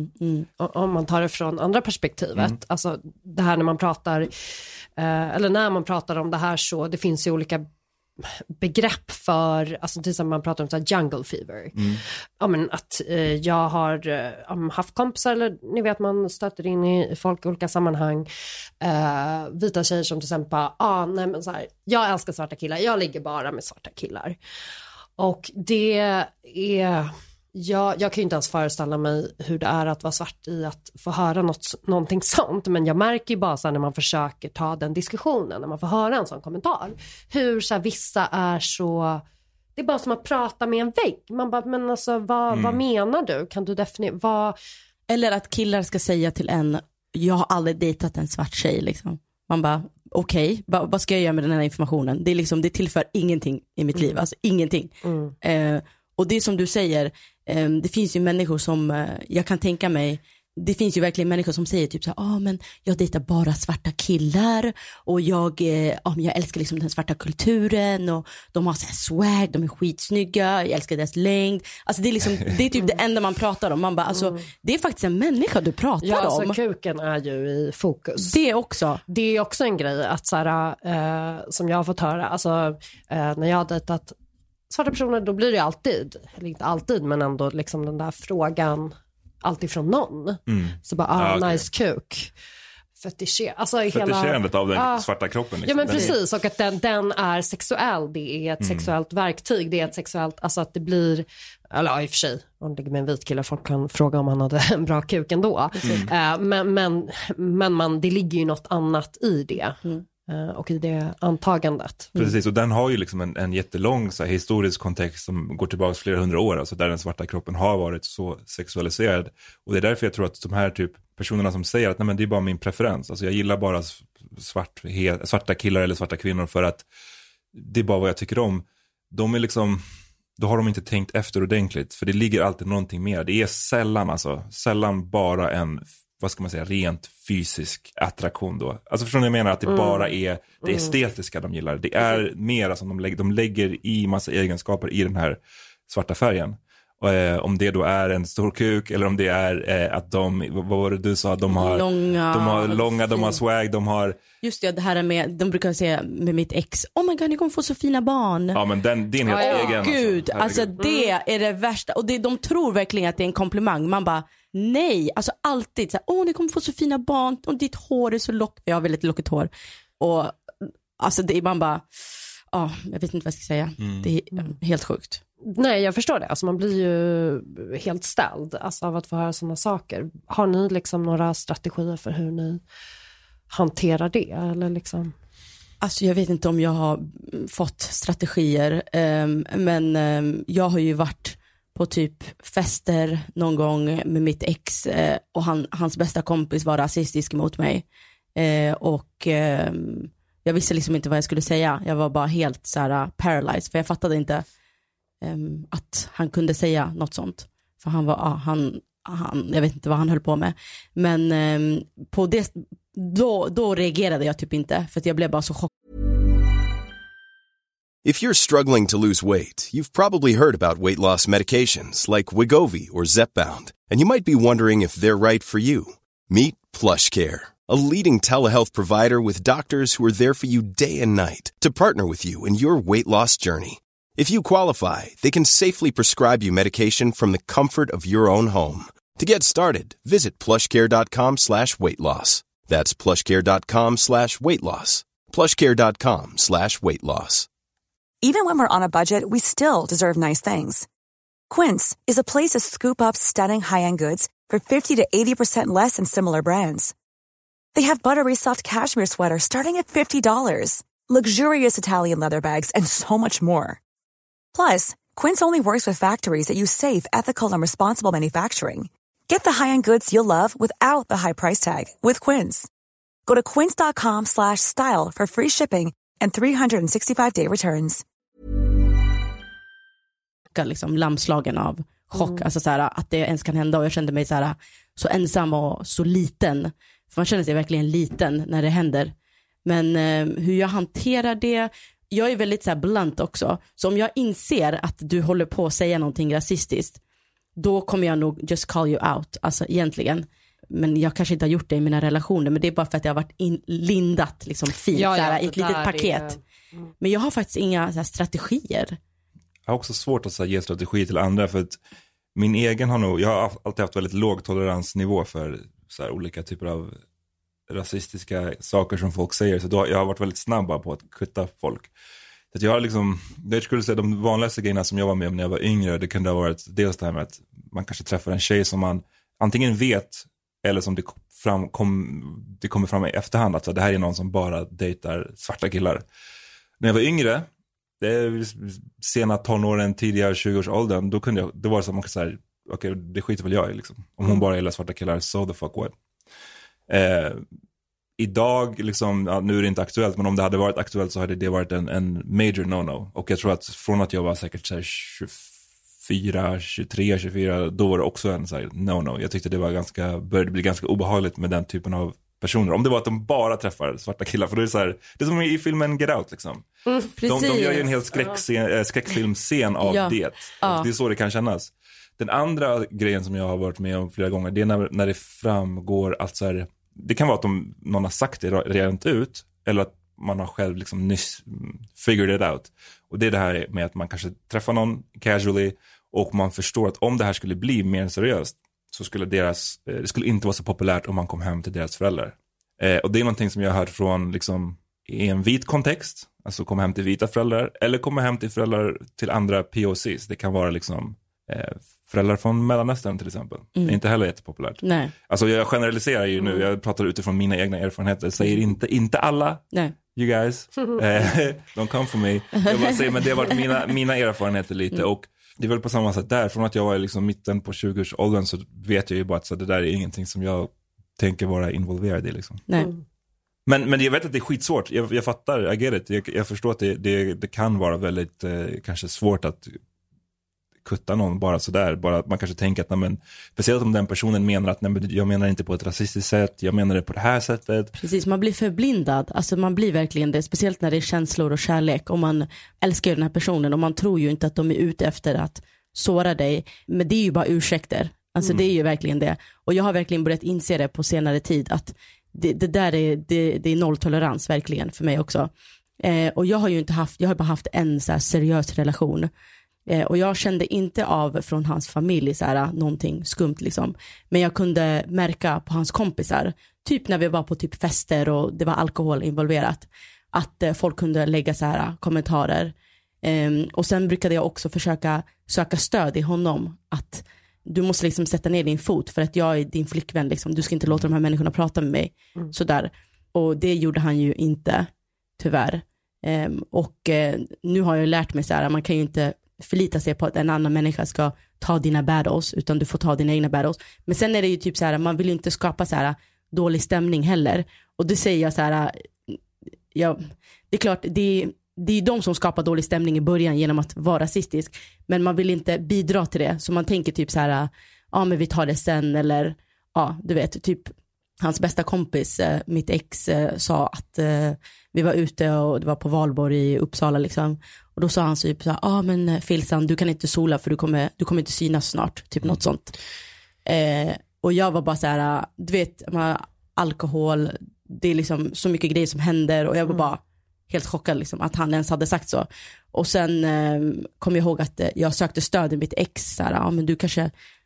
Om man tar det från andra perspektivet, alltså det här när man pratar eller när man pratar om det här, så det finns ju olika begrepp för, alltså till exempel man pratar om så här jungle fever. Ja, men att jag har haft kompisar, eller ni vet, man stöter in i folk i olika sammanhang, vita tjejer som till exempel nej men så här, jag älskar svarta killar, jag ligger bara med svarta killar. Och det är, jag kan ju inte ens föreställa mig hur det är att vara svart i att få höra någonting sånt. Men jag märker ju bara så här, när man försöker ta den diskussionen, när man får höra en sån kommentar, hur så här, vissa är så, det är bara som att prata med en vägg. Man bara, men alltså vad menar du? Kan du definiera Eller att killar ska säga till en, jag har aldrig dejtat en svart tjej liksom. Man bara, okej, vad ska jag göra med den här informationen? Det är liksom, det tillför ingenting i mitt liv, alltså ingenting. Och det är som du säger, det finns ju människor som, jag kan tänka mig, det finns ju verkligen människor som säger typ så här, men jag dejtar bara svarta killar, och jag älskar liksom den svarta kulturen, och de har så här swag, de är skitsnygga, jag älskar deras längd. Alltså det är liksom, det är typ det enda man pratar om. Man bara, alltså det är faktiskt en människa du pratar om. Ja, alltså kuken är ju i fokus. Det är också en grej att så här, som jag har fått höra, alltså när jag har dejtat svarta personer, då blir det alltid, eller inte alltid, men ändå liksom den där frågan alltid från någon. Så bara, nice kuk. Fetischerandet av den svarta kroppen. Liksom. Ja, men precis. Och att den är sexuell. Det är ett sexuellt verktyg. Det är ett sexuellt, alltså att det blir, eller i och för sig, om det ligger med en vit kille, folk kan fråga om han hade en bra kuk ändå. Men det ligger ju något annat i det. Och i det antagandet. Precis, och den har ju liksom en jättelång så här, historisk kontext som går tillbaka flera hundra år, alltså där den svarta kroppen har varit så sexualiserad. Och det är därför jag tror att de här typ personerna som säger att nej, men det är bara min preferens, alltså jag gillar bara svarta killar eller svarta kvinnor för att det är bara vad jag tycker om. De är liksom, då har de inte tänkt efter ordentligt, för det ligger alltid någonting mer. Det är sällan bara en, vad ska man säga, rent fysisk attraktion då. Alltså förstår ni, jag menar att det bara är det estetiska de gillar. Det är mer som de lägger i massa egenskaper i den här svarta färgen. Om det då är en stor kuk, eller om det är att de, vad var det du sa, de har långa, de har swag, de har... Just det här med, de brukar säga med mitt ex, oh my god, ni kommer få så fina barn. Ja, men din helt egen. Gud, alltså det är det värsta. Och de tror verkligen att det är en komplimang. Man bara, nej, alltså alltid så här, ni kommer få så fina barn, och ditt hår är så lockigt. Jag har väldigt lockigt hår. Och alltså det är man bara, jag vet inte vad jag ska säga. Det är helt sjukt. Nej, jag förstår det. Alltså man blir ju helt ställd av att få höra sådana saker. Har ni liksom några strategier för hur ni hanterar det? Eller liksom? Alltså jag vet inte om jag har fått strategier. Men jag har ju varit på typ fester någon gång med mitt ex. Och hans bästa kompis var rasistisk mot mig. Och jag visste liksom inte vad jag skulle säga. Jag var bara helt så här paralyzed. För jag fattade inte att han kunde säga något sånt. För han var, han jag vet inte vad han höll på med. Men på det, då reagerade jag typ inte. För att jag blev bara så chockad. If you're struggling to lose weight, you've probably heard about weight loss medications like Wegovy or Zepbound. And you might be wondering if they're right for you. Meet PlushCare, a leading telehealth provider with doctors who are there for you day and night to partner with you in your weight loss journey. If you qualify, they can safely prescribe you medication from the comfort of your own home. To get started, visit plushcare.com/weightloss. That's plushcare.com/weightloss. plushcare.com/weightloss. Even when we're on a budget, we still deserve nice things. Quince is a place to scoop up stunning high-end goods for 50 to 80% less than similar brands. They have buttery soft cashmere sweaters starting at $50, luxurious Italian leather bags, and so much more. Plus, Quince only works with factories that use safe, ethical, and responsible manufacturing. Get the high-end goods you'll love without the high price tag with Quince. Go to quince.com/style for free shipping and 365-day returns. Liksom lamslagen av chock, alltså så här, att det ens kan hända, och jag kände mig så här, så ensam och så liten, för man känner sig verkligen liten när det händer. Men hur jag hanterar det, jag är väldigt så här blunt också, så om jag inser att du håller på att säga någonting rasistiskt, då kommer jag nog just call you out, alltså egentligen. Men jag kanske inte har gjort det i mina relationer, men det är bara för att jag har varit lindat liksom fint såhär, i ett litet paket. Men jag har faktiskt inga såhär, strategier. Jag har också svårt att ge strategi till andra, för att min egen jag har alltid haft väldigt låg toleransnivå för så här, olika typer av rasistiska saker som folk säger, så jag har varit väldigt snabb på att kutta folk. Så att jag har liksom, jag skulle säga de vanligaste grejerna som jag var med om när jag var yngre, det kunde ha varit dels det här med att man kanske träffar en tjej som man antingen vet, eller som det kommer fram i efterhand, att det här är någon som bara dejtar svarta killar. När jag var yngre, det är sena tonåren, tidigare 20-årsåldern, då var det som man kan säga, okej, det skiter väl jag i liksom. Om hon bara gillar svarta killar, so the fuck what. Idag liksom, nu är det inte aktuellt, men om det hade varit aktuellt så hade det varit en major no-no. Och jag tror att från att jag var säkert så här 24, då var det också en så här no-no. Jag tyckte det började bli ganska obehagligt med den typen av personer. Om det var att de bara träffar svarta killar, för då är det så här, det är som i filmen Get Out liksom. De gör ju en helt skräckfilmscen av det. Och det är så det kan kännas. Den andra grejen som jag har varit med om flera gånger, det är när det framgår att så här, det kan vara att någon har sagt det rent ut, eller att man har själv liksom nyss figured it out. Och det är det här med att man kanske träffar någon casually, och man förstår att om det här skulle bli mer seriöst, så skulle det skulle inte vara så populärt om man kom hem till deras föräldrar. Och det är någonting som jag har hört från liksom, i en vit kontext, alltså komma hem till vita föräldrar, eller komma hem till föräldrar till andra POCs. Det kan vara liksom föräldrar från Mellanöstern till exempel. Det är inte heller jättepopulärt. Nej. Alltså jag generaliserar ju nu, jag pratar utifrån mina egna erfarenheter. Säger inte alla. Nej. You guys, don't come for me. Jag bara säger, men det har varit mina erfarenheter lite. Och det är väl på samma sätt där. Från att jag var liksom mitten på 20-årsåldern, så vet jag ju bara att så det där är ingenting som jag tänker vara involverad i liksom. Nej. Men jag vet att det är skitsvårt. Jag fattar, I get it. Jag förstår att det kan vara väldigt kanske svårt att kutta någon bara sådär. Bara att man kanske tänker att speciellt om den personen menar att jag menar inte på ett rasistiskt sätt, jag menar det på det här sättet. Precis, man blir förblindad. Alltså man blir verkligen det, speciellt när det är känslor och kärlek. Och man älskar ju den här personen och man tror ju inte att de är ute efter att såra dig. Men det är ju bara ursäkter. Alltså det är ju verkligen det. Och jag har verkligen börjat inse det på senare tid, att det där är nolltolerans verkligen för mig också. Och jag har bara haft en så här seriös relation. Och jag kände inte av från hans familj så här, någonting skumt liksom. Men jag kunde märka på hans kompisar, typ när vi var på typ fester och det var alkohol involverat, att folk kunde lägga så här kommentarer. Och sen brukade jag också försöka söka stöd i honom, att du måste liksom sätta ner din fot för att jag är din flickvän liksom. Du ska inte låta de här människorna prata med mig. Sådär. Och det gjorde han ju inte, tyvärr. Och nu har jag lärt mig så här, man kan ju inte förlita sig på att en annan människa ska ta dina battles, utan du får ta dina egna battles. Men sen är det ju typ så här, man vill ju inte skapa så här dålig stämning heller. Och det säger jag så här, ja, det är klart, det är de som skapar dålig stämning i början genom att vara rasistisk, men man vill inte bidra till det. Så man tänker typ så här, ja men vi tar det sen, eller ja, du vet, typ hans bästa kompis, mitt ex, sa att vi var ute och det var på Valborg i Uppsala liksom. Och då sa han typ så här, men Filsan, du kan inte sola för du kommer inte synas snart, typ något sånt. Och jag var bara så här, du vet, alkohol, det är liksom så mycket grejer som händer, och jag var bara helt chockad liksom, att han ens hade sagt så. Och sen kom jag ihåg att jag sökte stöd i mitt ex så här, men du kanske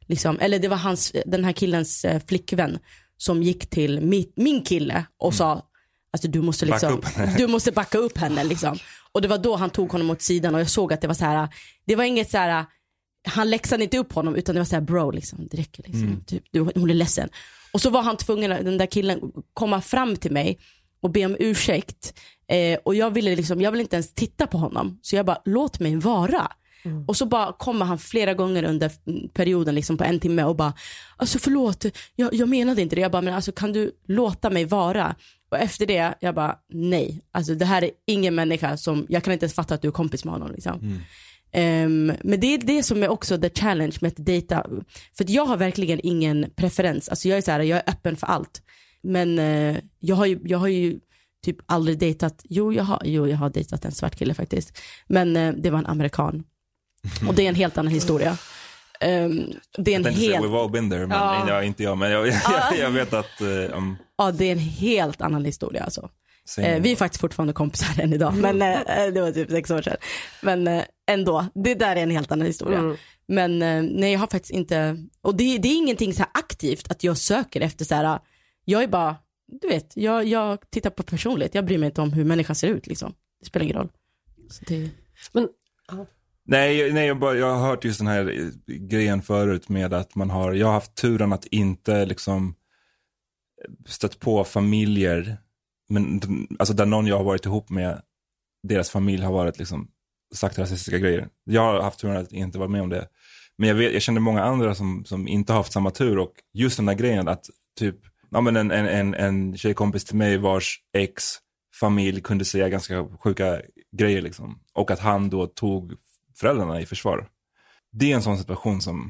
liksom, eller det var den här killens flickvän som gick till min kille och sa, alltså du måste backa upp henne liksom. Och det var då han tog honom åt sidan och jag såg att det var så här, det var inget så här, han läxade inte upp honom utan det var så här, bro liksom, det räcker liksom, typ, hon är ledsen. Och så var han tvungen, den där killen, komma fram till mig och be om ursäkt. Och jag ville inte ens titta på honom. Så jag bara, låt mig vara. Och så bara kommer han flera gånger under perioden liksom på 1 timme och bara, alltså förlåt, jag menade inte det. Jag bara, men alltså kan du låta mig vara? Och efter det, jag bara, nej. Alltså det här är ingen människa som, jag kan inte ens fatta att du är kompis med honom liksom. Men det är det som är också the challenge med att dejta. För att jag har verkligen ingen preferens. Alltså jag är så här, jag är öppen för allt. Men jag har ju typ aldrig dejtat. Jo, jag har dejtat en svart kille faktiskt. Men det var en amerikan. Och det är en helt annan historia. Det är en helt... We've all been there, men inte jag. Men jag vet att... Ja, det är en helt annan historia alltså. Vi är faktiskt fortfarande kompisar än idag. Men det var typ 6 år sedan. Men ändå, det där är en helt annan historia. Men nej, jag har faktiskt inte... Och det är ingenting så här aktivt att jag söker efter så här... Jag är bara, du vet, jag tittar på personlighet. Jag bryr mig inte om hur människan ser ut liksom. Det spelar ingen roll. Så det... Men... Nej, jag har hört just den här grejen förut med att jag har haft turen att inte liksom stött på familjer, men alltså där någon jag har varit ihop med, deras familj har varit liksom sagt rasistiska grejer. Jag har haft turen att inte vara med om det. Men jag känner många andra som inte har haft samma tur, och just den där grejen att typ, ja men en tjejkompis till mig vars ex-familj kunde säga ganska sjuka grejer liksom, och att han då tog föräldrarna i försvar. Det är en sån situation som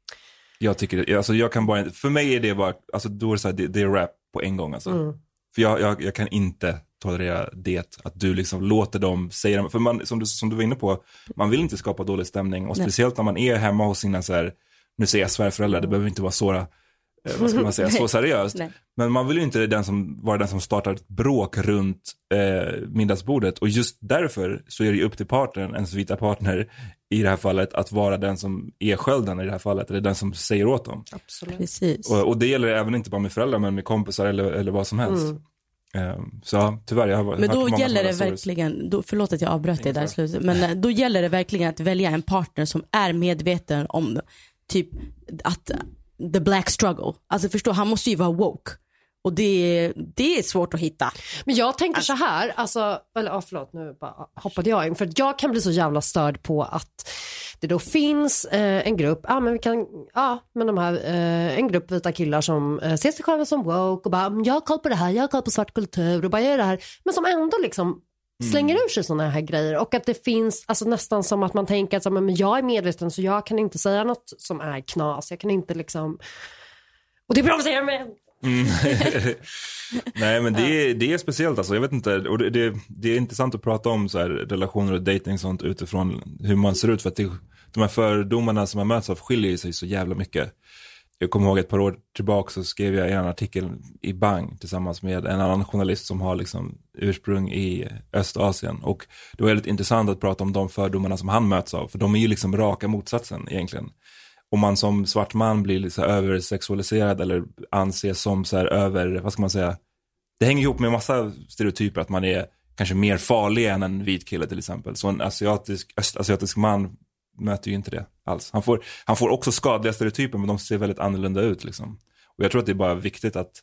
jag tycker, alltså jag kan bara, för mig är det bara, alltså då är det så här, det är rap på en gång alltså. För jag kan inte tolerera det, att du liksom låter dem säga, för man, som du var inne på, man vill inte skapa dålig stämning, och speciellt när man är hemma hos sina så här, nu säger jag svärföräldrar, det behöver inte vara så, vad ska man säga, så seriöst. Men man vill ju inte vara den som startar ett bråk runt middagsbordet, och just därför så är det ju upp till partnern, ens vita partner i det här fallet, att vara den som är skölden i det här fallet, eller den som säger åt dem. Absolut. Precis. Och det gäller även inte bara med föräldrar, men med kompisar eller vad som helst. Så tyvärr, jag har. Men då gäller det verkligen, förlåt att jag avbröt det där slutet, men då gäller det verkligen att välja en partner som är medveten om typ att the black struggle. Alltså förstå, han måste ju vara woke. Och det är svårt att hitta. Men jag tänker så här, alltså, eller förlåt, nu bara hoppade jag in. För jag kan bli så jävla störd på att det då finns en grupp, en grupp vita killar som ser sig själva som woke och bara, jag har koll på det här, jag har koll på svart kultur och bara gör det här. Men som ändå liksom slänger ur sig såna här grejer, och att det finns alltså nästan som att man tänker att men jag är medveten, så jag kan inte säga något som är knas, jag kan inte liksom, och det provocerar mig. Nej, men det är speciellt alltså, jag vet inte, och det är intressant att prata om så här, relationer och dating sånt utifrån hur man ser ut, för att de här fördomarna som man möts av skiljer sig så jävla mycket. Jag kommer ihåg ett par år tillbaka så skrev jag en artikel i Bang tillsammans med en annan journalist som har liksom ursprung i Östasien, och det var väldigt intressant att prata om de fördomarna som han möts av, för de är ju liksom raka motsatsen egentligen. Om man som svart man blir liksom översexualiserad eller anses som så här över, vad ska man säga, det hänger ihop med massa stereotyper, att man är kanske mer farlig än en vit kille till exempel. Så en östasiatisk man möter ju inte det alls. Han får också skadliga stereotyper, men de ser väldigt annorlunda ut liksom. Och jag tror att det är bara viktigt att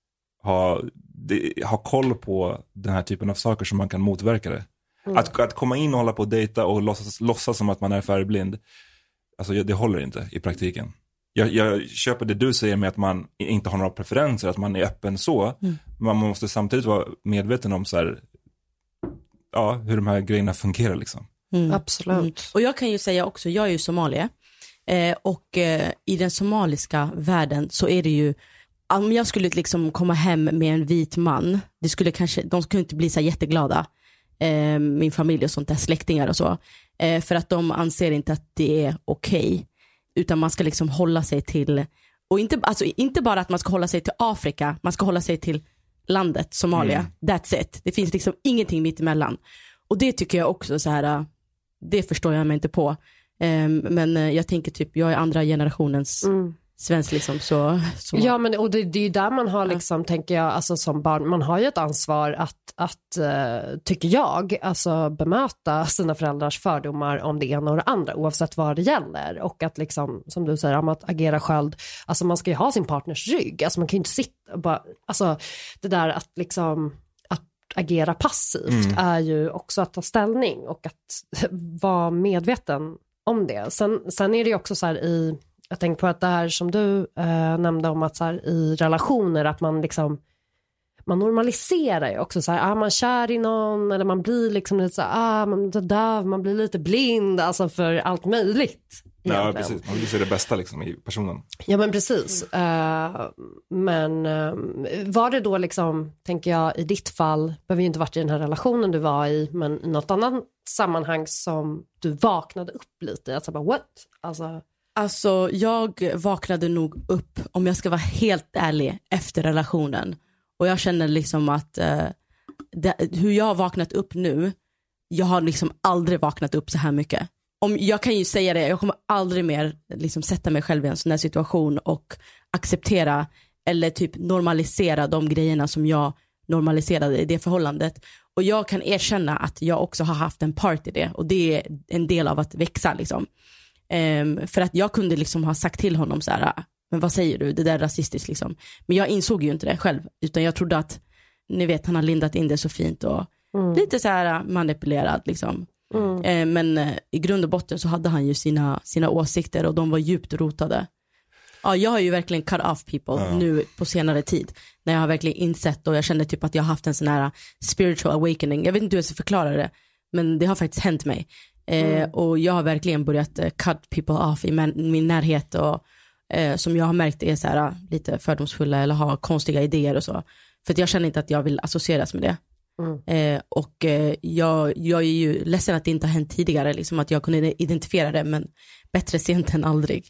ha koll på den här typen av saker som man kan motverka det. Att komma in och hålla på och dejta och låtsas som att man är färgblind, alltså det håller inte i praktiken. Jag köper det du säger med att man inte har några preferenser, att man är öppen så. Men man måste samtidigt vara medveten om så här, hur de här grejerna fungerar liksom. Absolut. Och jag kan ju säga också, jag är ju somalier. Och i den somaliska världen så är det ju, om jag skulle liksom komma hem med en vit man, de skulle inte bli så jätteglada. Min familj och sånt där, släktingar och så. För att de anser inte att det är okej. Utan man ska liksom hålla sig till, och inte bara att man ska hålla sig till Afrika, man ska hålla sig till landet Somalia. That's it. Det finns liksom ingenting mitt emellan. Och det tycker jag också så här, det förstår jag mig inte på. Men jag tänker typ, jag är andra generationens svensk liksom, så. Ja, men och det är ju där man har liksom, tänker jag, alltså som barn, man har ju ett ansvar att tycker jag, alltså bemöta sina föräldrars fördomar om det ena och det andra, oavsett vad det gäller. Och att liksom, som du säger, om att agera sköld, alltså man ska ju ha sin partners rygg, alltså man kan ju inte sitta och bara, alltså det där att liksom, att agera passivt är ju också att ta ställning och att vara medveten om det. Sen är det ju också så här jag tänker på att det här som du nämnde om att så här, i relationer att man liksom, man normaliserar ju också så här, man kär i någon eller man blir liksom lite så här, man blir döv, man blir lite blind, alltså för allt möjligt. Ja, precis. Man vill se det bästa liksom i personen. Ja, men precis. Men var det då liksom, tänker jag, i ditt fall, behöver ju inte varit i den här relationen du var i, men i något annat sammanhang som du vaknade upp lite i, alltså bara what? Alltså jag vaknade nog upp, om jag ska vara helt ärlig, efter relationen. Och jag känner liksom att hur jag har vaknat upp nu, jag har liksom aldrig vaknat upp så här mycket. Jag kan ju säga det, jag kommer aldrig mer liksom sätta mig själv i en sån här situation och acceptera eller typ normalisera de grejerna som jag normaliserade i det förhållandet. Och jag kan erkänna att jag också har haft en part i det, och det är en del av att växa liksom. För att jag kunde liksom ha sagt till honom så här, men vad säger du, det där är rasistiskt liksom. Men jag insåg ju inte det själv, utan jag trodde att, ni vet, han har lindat in det så fint och lite så här manipulerad liksom. Men i grund och botten så hade han ju sina åsikter, och de var djupt rotade. Ja, jag har ju verkligen cut off people nu på senare tid, när jag har verkligen insett, och jag känner typ att jag har haft en sån här spiritual awakening. Jag vet inte hur jag ska förklara det, men det har faktiskt hänt mig. Och jag har verkligen börjat cut people off i min närhet, och som jag har märkt är så här, lite fördomsfulla eller har konstiga idéer och så. För att jag känner inte att jag vill associeras med det. Och jag är ju ledsen att det inte har hänt tidigare, liksom, att jag kunde identifiera det, men bättre sent än aldrig.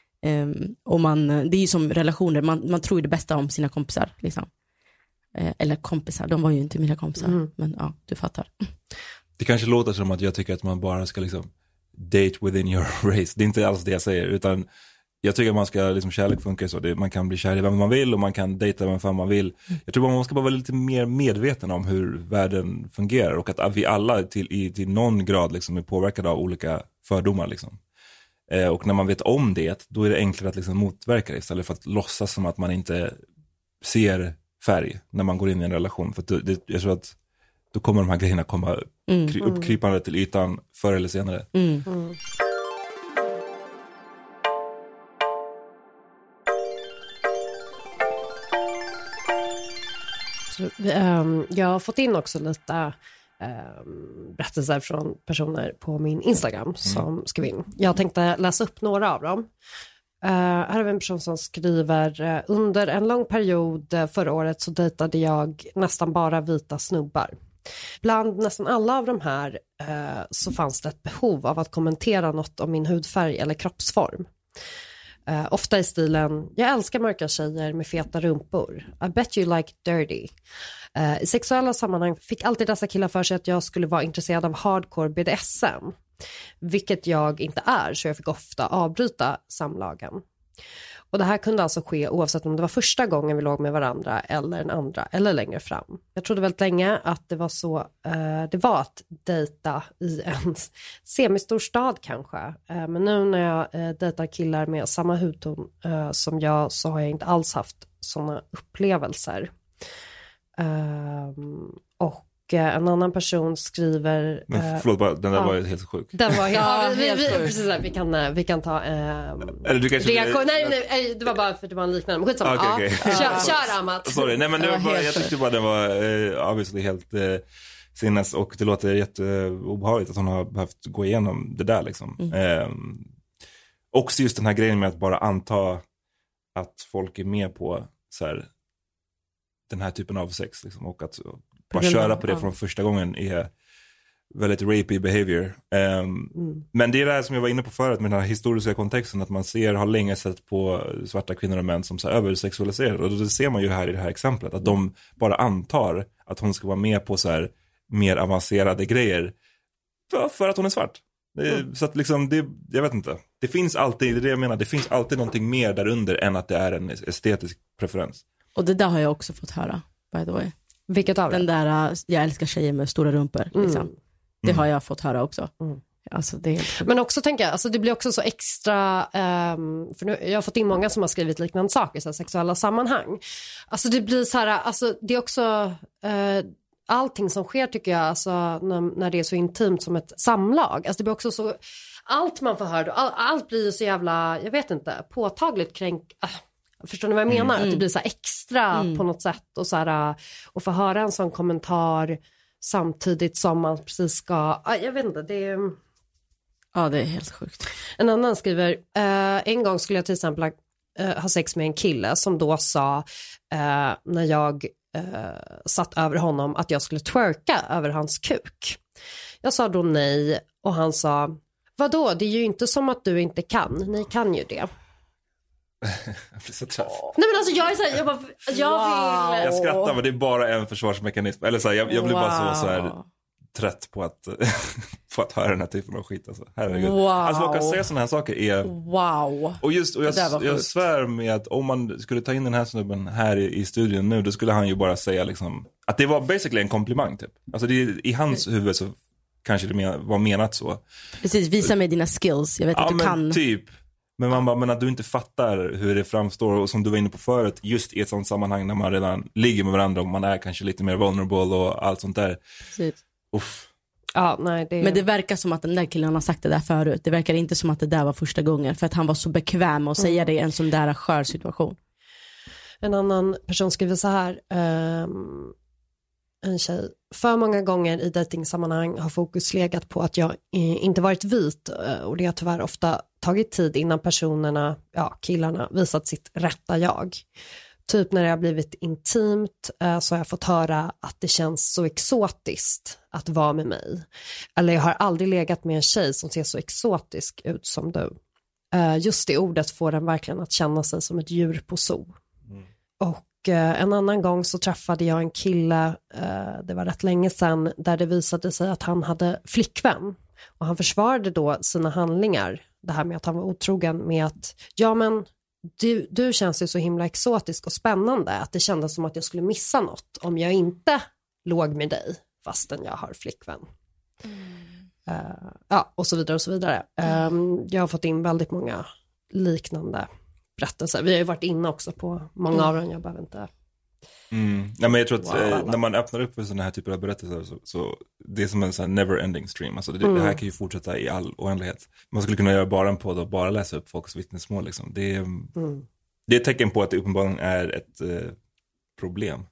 Och det är ju som relationer, man tror ju det bästa om sina kompisar liksom. Eller kompisar, de var ju inte mina kompisar, men ja, du fattar. Det kanske låter som att jag tycker att man bara ska liksom date within your race. Det är inte alls det jag säger, utan jag tycker att man ska, liksom, kärlek funkar så. Man kan bli kär i vem man vill och man kan dejta vem fan man vill. Jag tror man ska bara vara lite mer medveten om hur världen fungerar, och att vi alla till någon grad liksom är påverkade av olika fördomar liksom. Och när man vet om det, då är det enklare att liksom motverka det, istället för att låtsas som att man inte ser färg när man går in i en relation. För jag tror att då kommer de här grejerna komma uppkrypande till ytan förr eller senare. Jag har fått in också lite berättelser från personer på min Instagram som skrev in. Jag tänkte läsa upp några av dem. Här har vi en person som skriver: under en lång period förra året så dejtade jag nästan bara vita snubbar. Bland nästan alla av de här så fanns det ett behov av att kommentera något om min hudfärg eller kroppsform. Ofta i stilen: jag älskar mörka tjejer med feta rumpor. I bet you like dirty. I sexuella sammanhang fick alltid dessa killar för sig att jag skulle vara intresserad av hardcore BDSM. Vilket jag inte är, så jag fick ofta avbryta samlagen. Och det här kunde alltså ske oavsett om det var första gången vi låg med varandra eller en andra eller längre fram. Jag trodde väldigt länge att det var så det var att dejta i en semistor stad kanske. Men nu när jag dejtar killar med samma hudton som jag, så har jag inte alls haft sådana upplevelser. Och en annan person skriver... Men förlåt, bara, den där var ju helt sjuk. Den var precis, vi kan ta... Eller du kanske... Nej, det var bara för att det var en liknande. Men skitsamma, okay. Kör Amat. Sorry, nej men det var bara, jag tyckte bara den var obviously helt sinnes, och det låter jätteobehagligt att hon har behövt gå igenom det där liksom. Också just den här grejen med att bara anta att folk är med på så här, den här typen av sex liksom, och att bara köra på det från första gången är väldigt rapey behavior. Men det är det här som jag var inne på förut med den här historiska kontexten, att man har länge sett på svarta kvinnor och män som så här översexualiserade, och det ser man ju här i det här exemplet, att de bara antar att hon ska vara med på så här mer avancerade grejer för att hon är svart. Så att liksom, jag vet inte. Det finns alltid, det jag menar, det finns alltid någonting mer där under än att det är en estetisk preferens. Och det där har jag också fått höra, by the way. Vilket av den där, jag älskar tjejer med stora rumpor. Liksom. Det har jag fått höra också. Alltså, det är... Men också tänker jag, alltså, det blir också så extra, för nu, jag har fått in många som har skrivit liknande saker, så här, sexuella sammanhang. Alltså det blir så här, alltså, det är också allting som sker tycker jag, alltså, när det är så intimt som ett samlag. Alltså det blir också så, allt man får höra, allt blir så jävla, jag vet inte, påtagligt förstår ni vad jag menar? Att det blir så här extra på något sätt och så här, och få höra en sån kommentar samtidigt som man precis ska, jag vet inte, det är... Ja, det är helt sjukt. En annan skriver, en gång skulle jag till exempel ha sex med en kille som då sa, när jag satt över honom, att jag skulle twerka över hans kuk. Jag sa då nej och han sa, vadå, det är ju inte som att du inte kan, ni kan ju det. Jag blir så trött. Nej men alltså jag är så här, jag skrattar, men det är bara en försvarsmekanism. Eller så här, jag blir bara så här trött på att på att höra den här typen av skit alltså. Herregud. Alltså man kan säga såna här saker är och jag svär med att om man skulle ta in den här snubben här i studion nu, då skulle han ju bara säga liksom att det var basically en komplimang typ. Alltså det, i hans huvud så kanske det var menat så. Precis, visa mig dina skills. Jag vet att du kan. Typ. Men man bara, men att du inte fattar hur det framstår, och som du var inne på förut, just i ett sånt sammanhang när man redan ligger med varandra och man är kanske lite mer vulnerable och allt sånt där. Precis. Uff. Ja, nej, Men det verkar som att den där killen har sagt det där förut. Det verkar inte som att det där var första gången, för att han var så bekväm att säga det i en sån där skör situation. En annan person skriver så här, en tjej, för många gånger i datingsammanhang har fokus legat på att jag inte varit vit, och det har tyvärr ofta tagit tid innan personerna, killarna, visat sitt rätta jag. Typ när det har blivit intimt så har jag fått höra att det känns så exotiskt att vara med mig. Eller jag har aldrig legat med en tjej som ser så exotisk ut som du. Just det ordet får den verkligen att känna sig som ett djur på zoo. Och en annan gång så träffade jag en kille, det var rätt länge sedan, där det visade sig att han hade flickvän. Och han försvarade då sina handlingar, det här med att han var otrogen, med att men du känns ju så himla exotisk och spännande att det kändes som att jag skulle missa något om jag inte låg med dig fastän jag har flickvän. Och så vidare och så vidare. Jag har fått in väldigt många liknande berättelser. Vi har ju varit inne också på många av dem, jag behöver inte... Nej, men jag tror att när man öppnar upp för sådana här typer av berättelser så det är som en sån här never ending stream. Alltså det här kan ju fortsätta i all oändlighet. Man skulle kunna göra bara en podd och bara läsa upp folks vittnesmål liksom. Det är ett tecken på att det uppenbarligen är ett problem.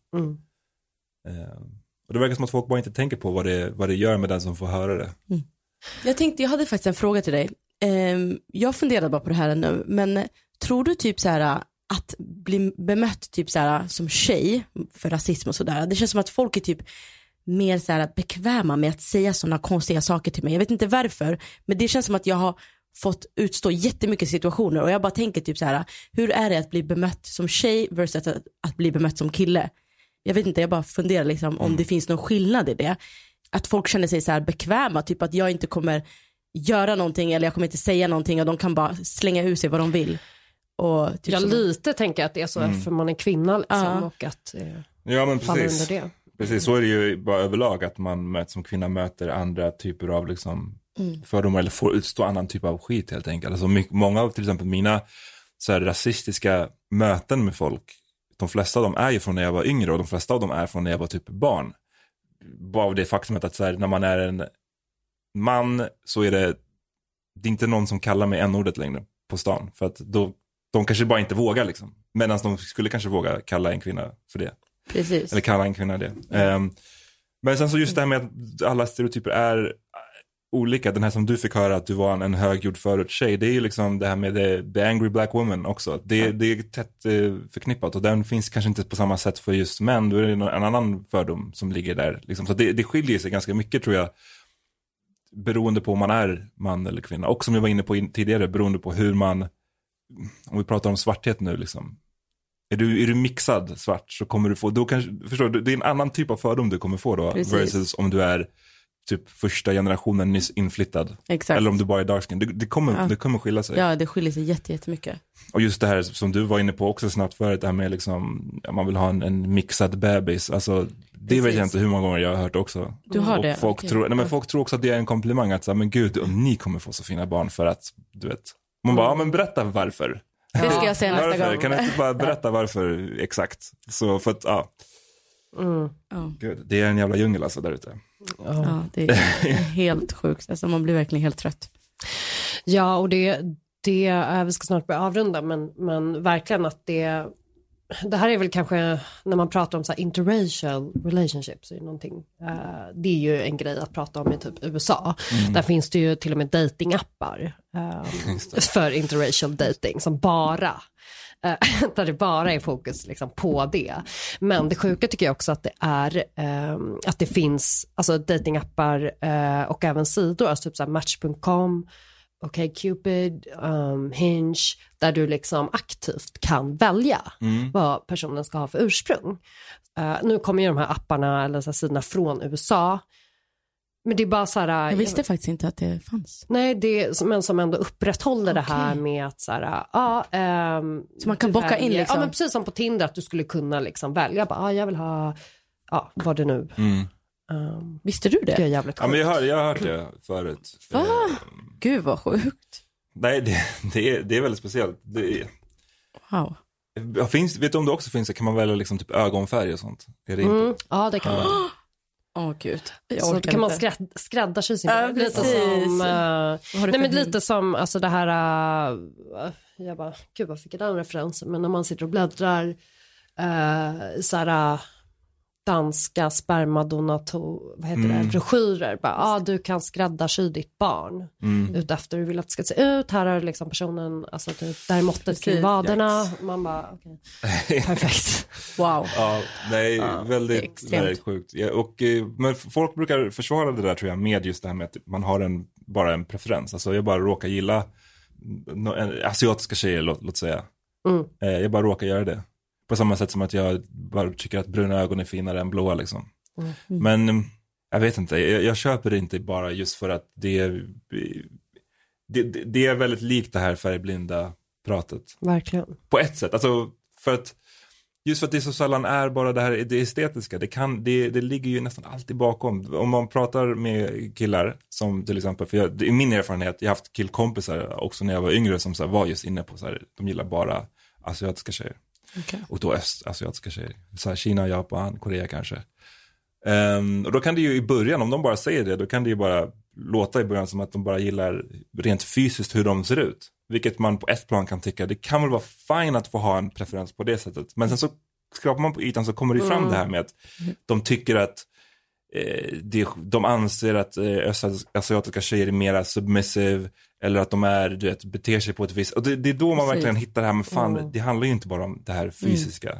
Och det verkar som att folk bara inte tänker på vad det gör med den som får höra det. Jag hade faktiskt en fråga till dig. Jag funderade bara på det här nu, men tror du typ så här att bli bemött typ så här som tjej för rasism och sådär, det känns som att folk är typ mer så här bekväma med att säga sådana konstiga saker till mig. Jag vet inte varför, men det känns som att jag har fått utstå jättemycket situationer och jag bara tänker typ så här, hur är det att bli bemött som tjej versus att bli bemött som kille? Jag vet inte, jag bara funderar liksom om det finns någon skillnad i det. Att folk känner sig så här bekväma, typ att jag inte kommer göra någonting eller jag kommer inte säga någonting och de kan bara slänga ur sig vad de vill. Och typ jag lite tänker att det är så för man är kvinna liksom, och att men faller precis. under det. Precis, så är det ju bara överlag att man som kvinna möter andra typer av liksom fördomar eller får utstå annan typ av skit helt enkelt. Alltså många av till exempel mina så här rasistiska möten med folk, de flesta av dem är ju från när jag var yngre och de flesta av dem är från när jag var typ barn. Bara av det faktumet att så här, när man är en man så är det inte någon som kallar mig n-ordet längre på stan, för att de kanske bara inte vågar liksom. Medan de skulle kanske våga kalla en kvinna för det. Precis. Eller kalla en kvinna det. Men sen så just det här med att alla stereotyper är olika. Den här som du fick höra att du var en höggjord förut tjej. Det är ju liksom det här med the angry black woman också. Det är tätt förknippat och den finns kanske inte på samma sätt för just män. Då är det en annan fördom som ligger där. Liksom. Så det skiljer sig ganska mycket tror jag. Beroende på om man är man eller kvinna. Och som jag var inne på tidigare, beroende på hur man, om vi pratar om svarthet nu liksom. Är du mixad svart så kommer du få, då kanske, förstår du, det är en annan typ av fördom du kommer få då. Precis. Versus om du är typ första generationen nyss inflyttad. Exakt. Eller om du bara är dark skin. Det kommer skilja sig. Ja, det skiljer sig jättemycket. Och just det här som du var inne på också snabbt förut, det här med liksom, man vill ha en mixad bebis. Alltså, det vet jag inte hur många gånger jag har hört också. Du har och det? Folk, folk tror också att det är en komplimang. Att säga, men gud, och ni kommer få så fina barn för att, du vet. Man bara, men berätta varför. Det ska jag säga nästa gång. Kan du inte bara berätta varför exakt? Så för att, Gud, det är en jävla djungel alltså där ute. Ja, det är helt sjukt. Alltså, man blir verkligen helt trött. Ja, och det vi ska snart börja avrunda, men verkligen att det här är väl kanske, när man pratar om så här interracial relationships, är någonting, det är ju en grej att prata om i typ USA. Där finns det ju till och med datingappar för interracial dating som bara där det bara är fokus liksom på det. Men det sjuka tycker jag också att det är att det finns alltså datingappar och även sidor, alltså typ så här Match.com, OkCupid, Hinge, där du liksom aktivt kan välja vad personen ska ha för ursprung. Nu kommer ju de här apparna eller så här sidorna från USA. Men det är bara så här, jag visste faktiskt inte att det fanns. Nej, men som ändå upprätthåller det här med att så här, så man kan bocka in liksom. Ja, men precis som på Tinder, att du skulle kunna liksom välja bara, jag vill ha vad det nu. Visste du det? Det är jävligt sjukt. Ja, men jag har hört det förut. Gud vad sjukt. Nej, det är väldigt speciellt. Wow. Vet du om det också finns, kan man välja liksom typ ögonfärg och sånt? Är det inte? Ja, det kan man. Gud. Så kan man skräddarsy sin lite som lite som alltså det här jag bara, gud vad fick jag den referensen, men när man sitter och bläddrar så här danska broschyrer bara, du kan skräddarsy ditt barn utefter du vill att det ska se ut, här är liksom personen, alltså typ, där är måttet kring vaderna, man bara okej. Perfekt. Wow. Ja, nej, väldigt sjukt. Ja, men folk brukar försvara det där tror jag med just det här med att man har bara en preferens, alltså jag bara råkar gilla asiatiska tjejer, låt säga. Jag bara råkar göra det. På samma sätt som att jag bara tycker att bruna ögon är finare än blåa liksom. Men jag vet inte, jag köper det inte bara just för att det är väldigt likt det här färgblinda pratet. Verkligen. På ett sätt, alltså för att det så sällan är bara det estetiska. Det ligger ju nästan alltid bakom. Om man pratar med killar som till exempel, för i min erfarenhet, jag har haft killkompisar också när jag var yngre som så här, var just inne på så här, de gillar bara asiatiska tjejer. Okay. Och då östasiatiska tjejer. Så här, Kina, Japan, Korea kanske. Och då kan det ju i början, om de bara säger det, då kan det ju bara låta i början som att de bara gillar rent fysiskt hur de ser ut. Vilket man på ett plan kan tycka, det kan väl vara fint att få ha en preferens på det sättet. Men sen så skrapar man på ytan så kommer det fram det här med att de tycker att de anser att asiatiska tjejer är mera submissive, eller att de är, beter sig på ett visst. Och det är då man verkligen hittar det här med fan, det handlar ju inte bara om det här fysiska.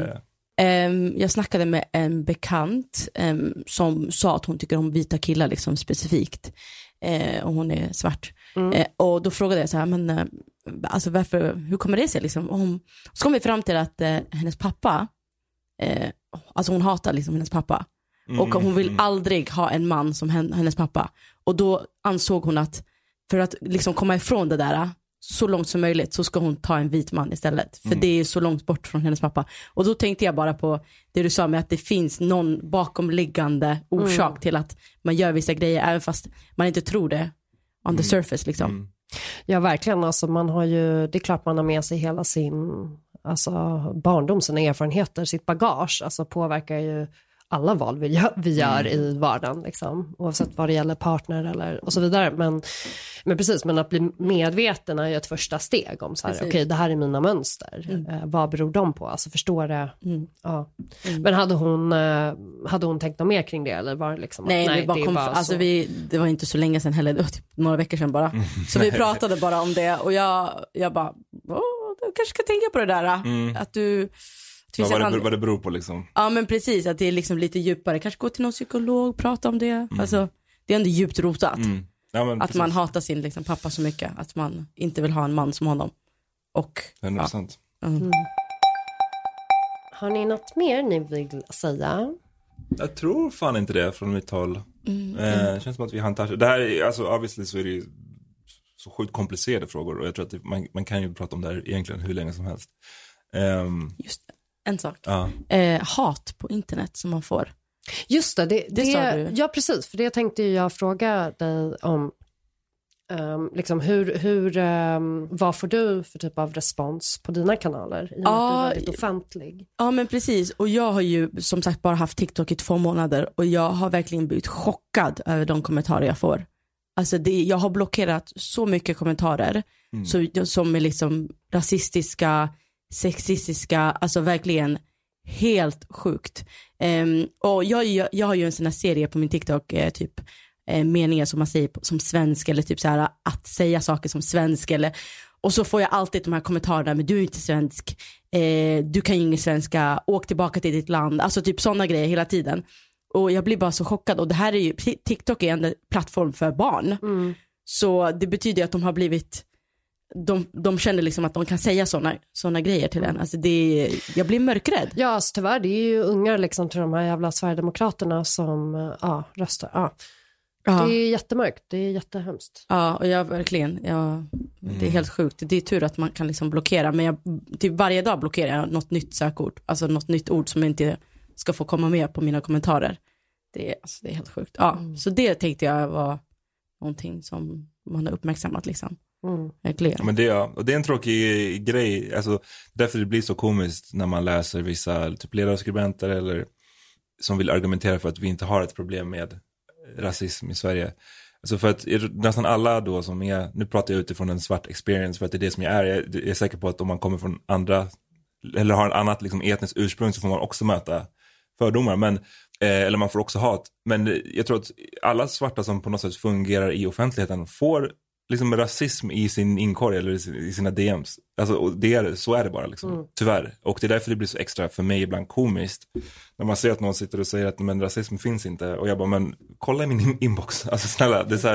Jag snackade med en bekant som sa att hon tycker om vita killar liksom specifikt. Och hon är svart. Och då frågade jag så här, men alltså hur kommer det sig liksom? Så kom vi fram till att hennes pappa, alltså hon hatar liksom hennes pappa. Och hon vill aldrig ha en man som hennes pappa. Och då ansåg hon att för att liksom komma ifrån det där så långt som möjligt så ska hon ta en vit man istället. För det är så långt bort från hennes pappa. Och då tänkte jag bara på det du sa med att det finns någon bakomliggande orsak till att man gör vissa grejer även fast man inte tror det on the surface liksom. Ja, verkligen. Alltså, man har ju, det är klart man har med sig hela sin barndom, sina erfarenheter, sitt bagage. Alltså påverkar ju alla val vi gör i vardagen liksom, oavsett vad det gäller partner eller och så vidare, men precis, men att bli medveten är ju ett första steg om så här, okej, det här är mina mönster, vad beror de på, alltså förstår det, men hade hon tänkt något mer kring det eller var det liksom nej, alltså det var inte så länge sedan heller, det var typ några veckor sedan bara, så vi pratade bara om det och jag bara, du kanske ska tänka på det där, att du vad det beror på liksom. Ja, men precis, att det är liksom lite djupare. Kanske gå till någon psykolog, prata om det. Alltså, det är ändå djupt rotat. Ja, att man hatar sin liksom, pappa så mycket. Att man inte vill ha en man som honom. Och 100%. Har ni något mer ni vill säga? Jag tror fan inte det från mitt håll. Det känns som att vi har en touch. Det här är, alltså obviously så är det ju så sjukt komplicerade frågor och jag tror att man kan ju prata om det här egentligen hur länge som helst. Just en sak. Ja. Hat på internet som man får. Just det sa du. Ja, precis. För det tänkte jag fråga dig om. Liksom vad får du för typ av respons på dina kanaler? I och med att du är väldigt offentlig. Ja, men precis. Och jag har ju som sagt bara haft TikTok i 2 månader. Och jag har verkligen blivit chockad över de kommentarer jag får. Alltså jag har blockerat så mycket kommentarer som är liksom rasistiska, sexistiska, alltså verkligen helt sjukt. Och jag har ju en sån här serie på min TikTok, typ meningar som man säger som svensk, eller typ så här att säga saker som svensk, eller, och så får jag alltid de här kommentarerna, men du är inte svensk, du kan ju ingen svenska, åk tillbaka till ditt land, alltså typ sådana grejer hela tiden. Och jag blir bara så chockad. Och det här är ju, TikTok är en plattform för barn. Så det betyder att de har blivit, de känner liksom att de kan säga såna grejer till en. Alltså jag blir mörkrädd. Ja, alltså, tyvärr, det är ju ungar liksom till de här jävla Sverigedemokraterna som röstar. Ja. Det är jättemörkt, det är jättehemskt. Ja, och jag verkligen, det är helt sjukt. Det är tur att man kan liksom blockera, men typ varje dag blockerar jag något nytt sökord. Alltså något nytt ord som inte ska få komma med på mina kommentarer. Det är helt sjukt. Ja, så det tänkte jag var någonting som man har uppmärksammat liksom. Verkligen. Ja, men det är en tråkig grej. Alltså, därför det blir så komiskt när man läser vissa typ ledarskribenter eller som vill argumentera för att vi inte har ett problem med rasism i Sverige. Alltså för att nästan alla då som är, nu pratar jag utifrån en svart experience för att det är det som jag är säker på att om man kommer från andra eller har en annat liksom etniskt ursprung så får man också möta fördomar, men eller man får också hat. Men jag tror att alla svarta som på något sätt fungerar i offentligheten får liksom rasism i sin inkorg eller i sina DMs. Alltså, och så är det bara liksom, tyvärr. Och det är därför det blir så extra för mig ibland komiskt när man ser att någon sitter och säger att men rasism finns inte. Och jag bara, men kolla i min inbox. Alltså snälla, det är så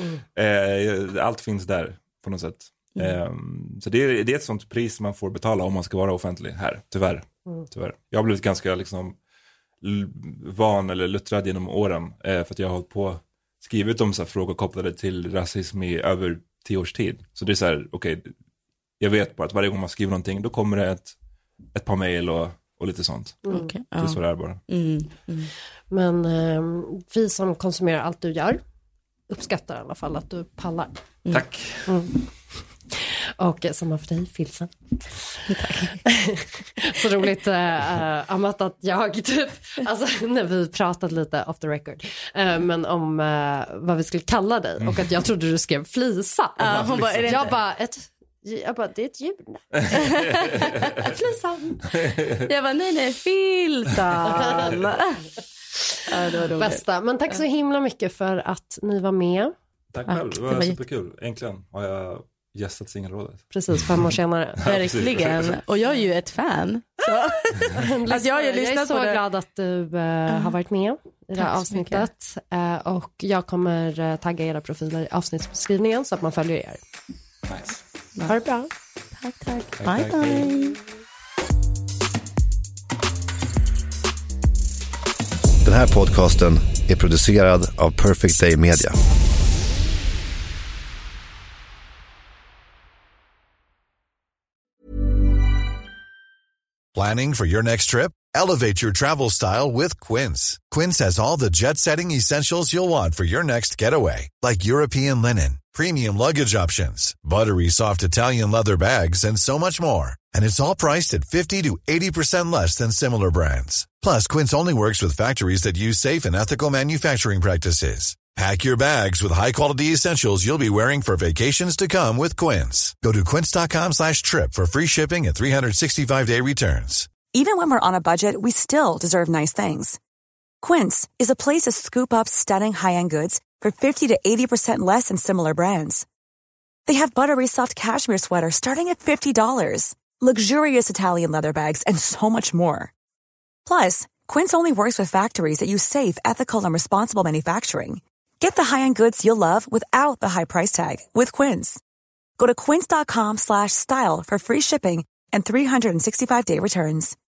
här, allt finns där på något sätt. Så det är ett sånt pris man får betala om man ska vara offentlig här, tyvärr. Jag har blivit ganska liksom van eller luttrad genom åren för att jag har hållit på skrivit om så här frågor kopplade till rasism i över 10 års tid. Så det är så här, okej, jag vet bara att varje gång man skriver någonting då kommer det ett par mejl och lite sånt. Okay, det är så det är bara. Men vi som konsumerar allt du gör uppskattar i alla fall att du pallar. Tack. Och samma för dig, Filsen. Tack. Så roligt, Amat, att jag typ, alltså när vi pratade lite off the record, men om vad vi skulle kalla dig och att jag trodde du skrev flisa. Hon bara, jag bara, det är ett djur. Flisan. Jag bara, nej, Filsan. Det var roligt. Bästa, men tack så himla mycket för att ni var med. Tack själv, det var superkul. Äntligen har jag gästat Singelrådet. Precis, 5 år senare. Verkligen. Och jag är ju ett fan. Så. Alltså jag är så glad att du har varit med i det här avsnittet. Och jag kommer tagga era profiler i avsnittsbeskrivningen så att man följer er. Nice. Ha det bra. Tack. Bye. Den här podcasten är producerad av Perfect Day Media. Planning for your next trip? Elevate your travel style with Quince. Quince has all the jet-setting essentials you'll want for your next getaway, like European linen, premium luggage options, buttery soft Italian leather bags, and so much more. And it's all priced at 50 to 80% less than similar brands. Plus, Quince only works with factories that use safe and ethical manufacturing practices. Pack your bags with high-quality essentials you'll be wearing for vacations to come with Quince. Go to quince.com/trip for free shipping and 365-day returns. Even when we're on a budget, we still deserve nice things. Quince is a place to scoop up stunning high-end goods for 50 to 80% less than similar brands. They have buttery soft cashmere sweaters starting at $50, luxurious Italian leather bags, and so much more. Plus, Quince only works with factories that use safe, ethical, and responsible manufacturing. Get the high-end goods you'll love without the high price tag with Quince. Go to quince.com/style for free shipping and 365-day returns.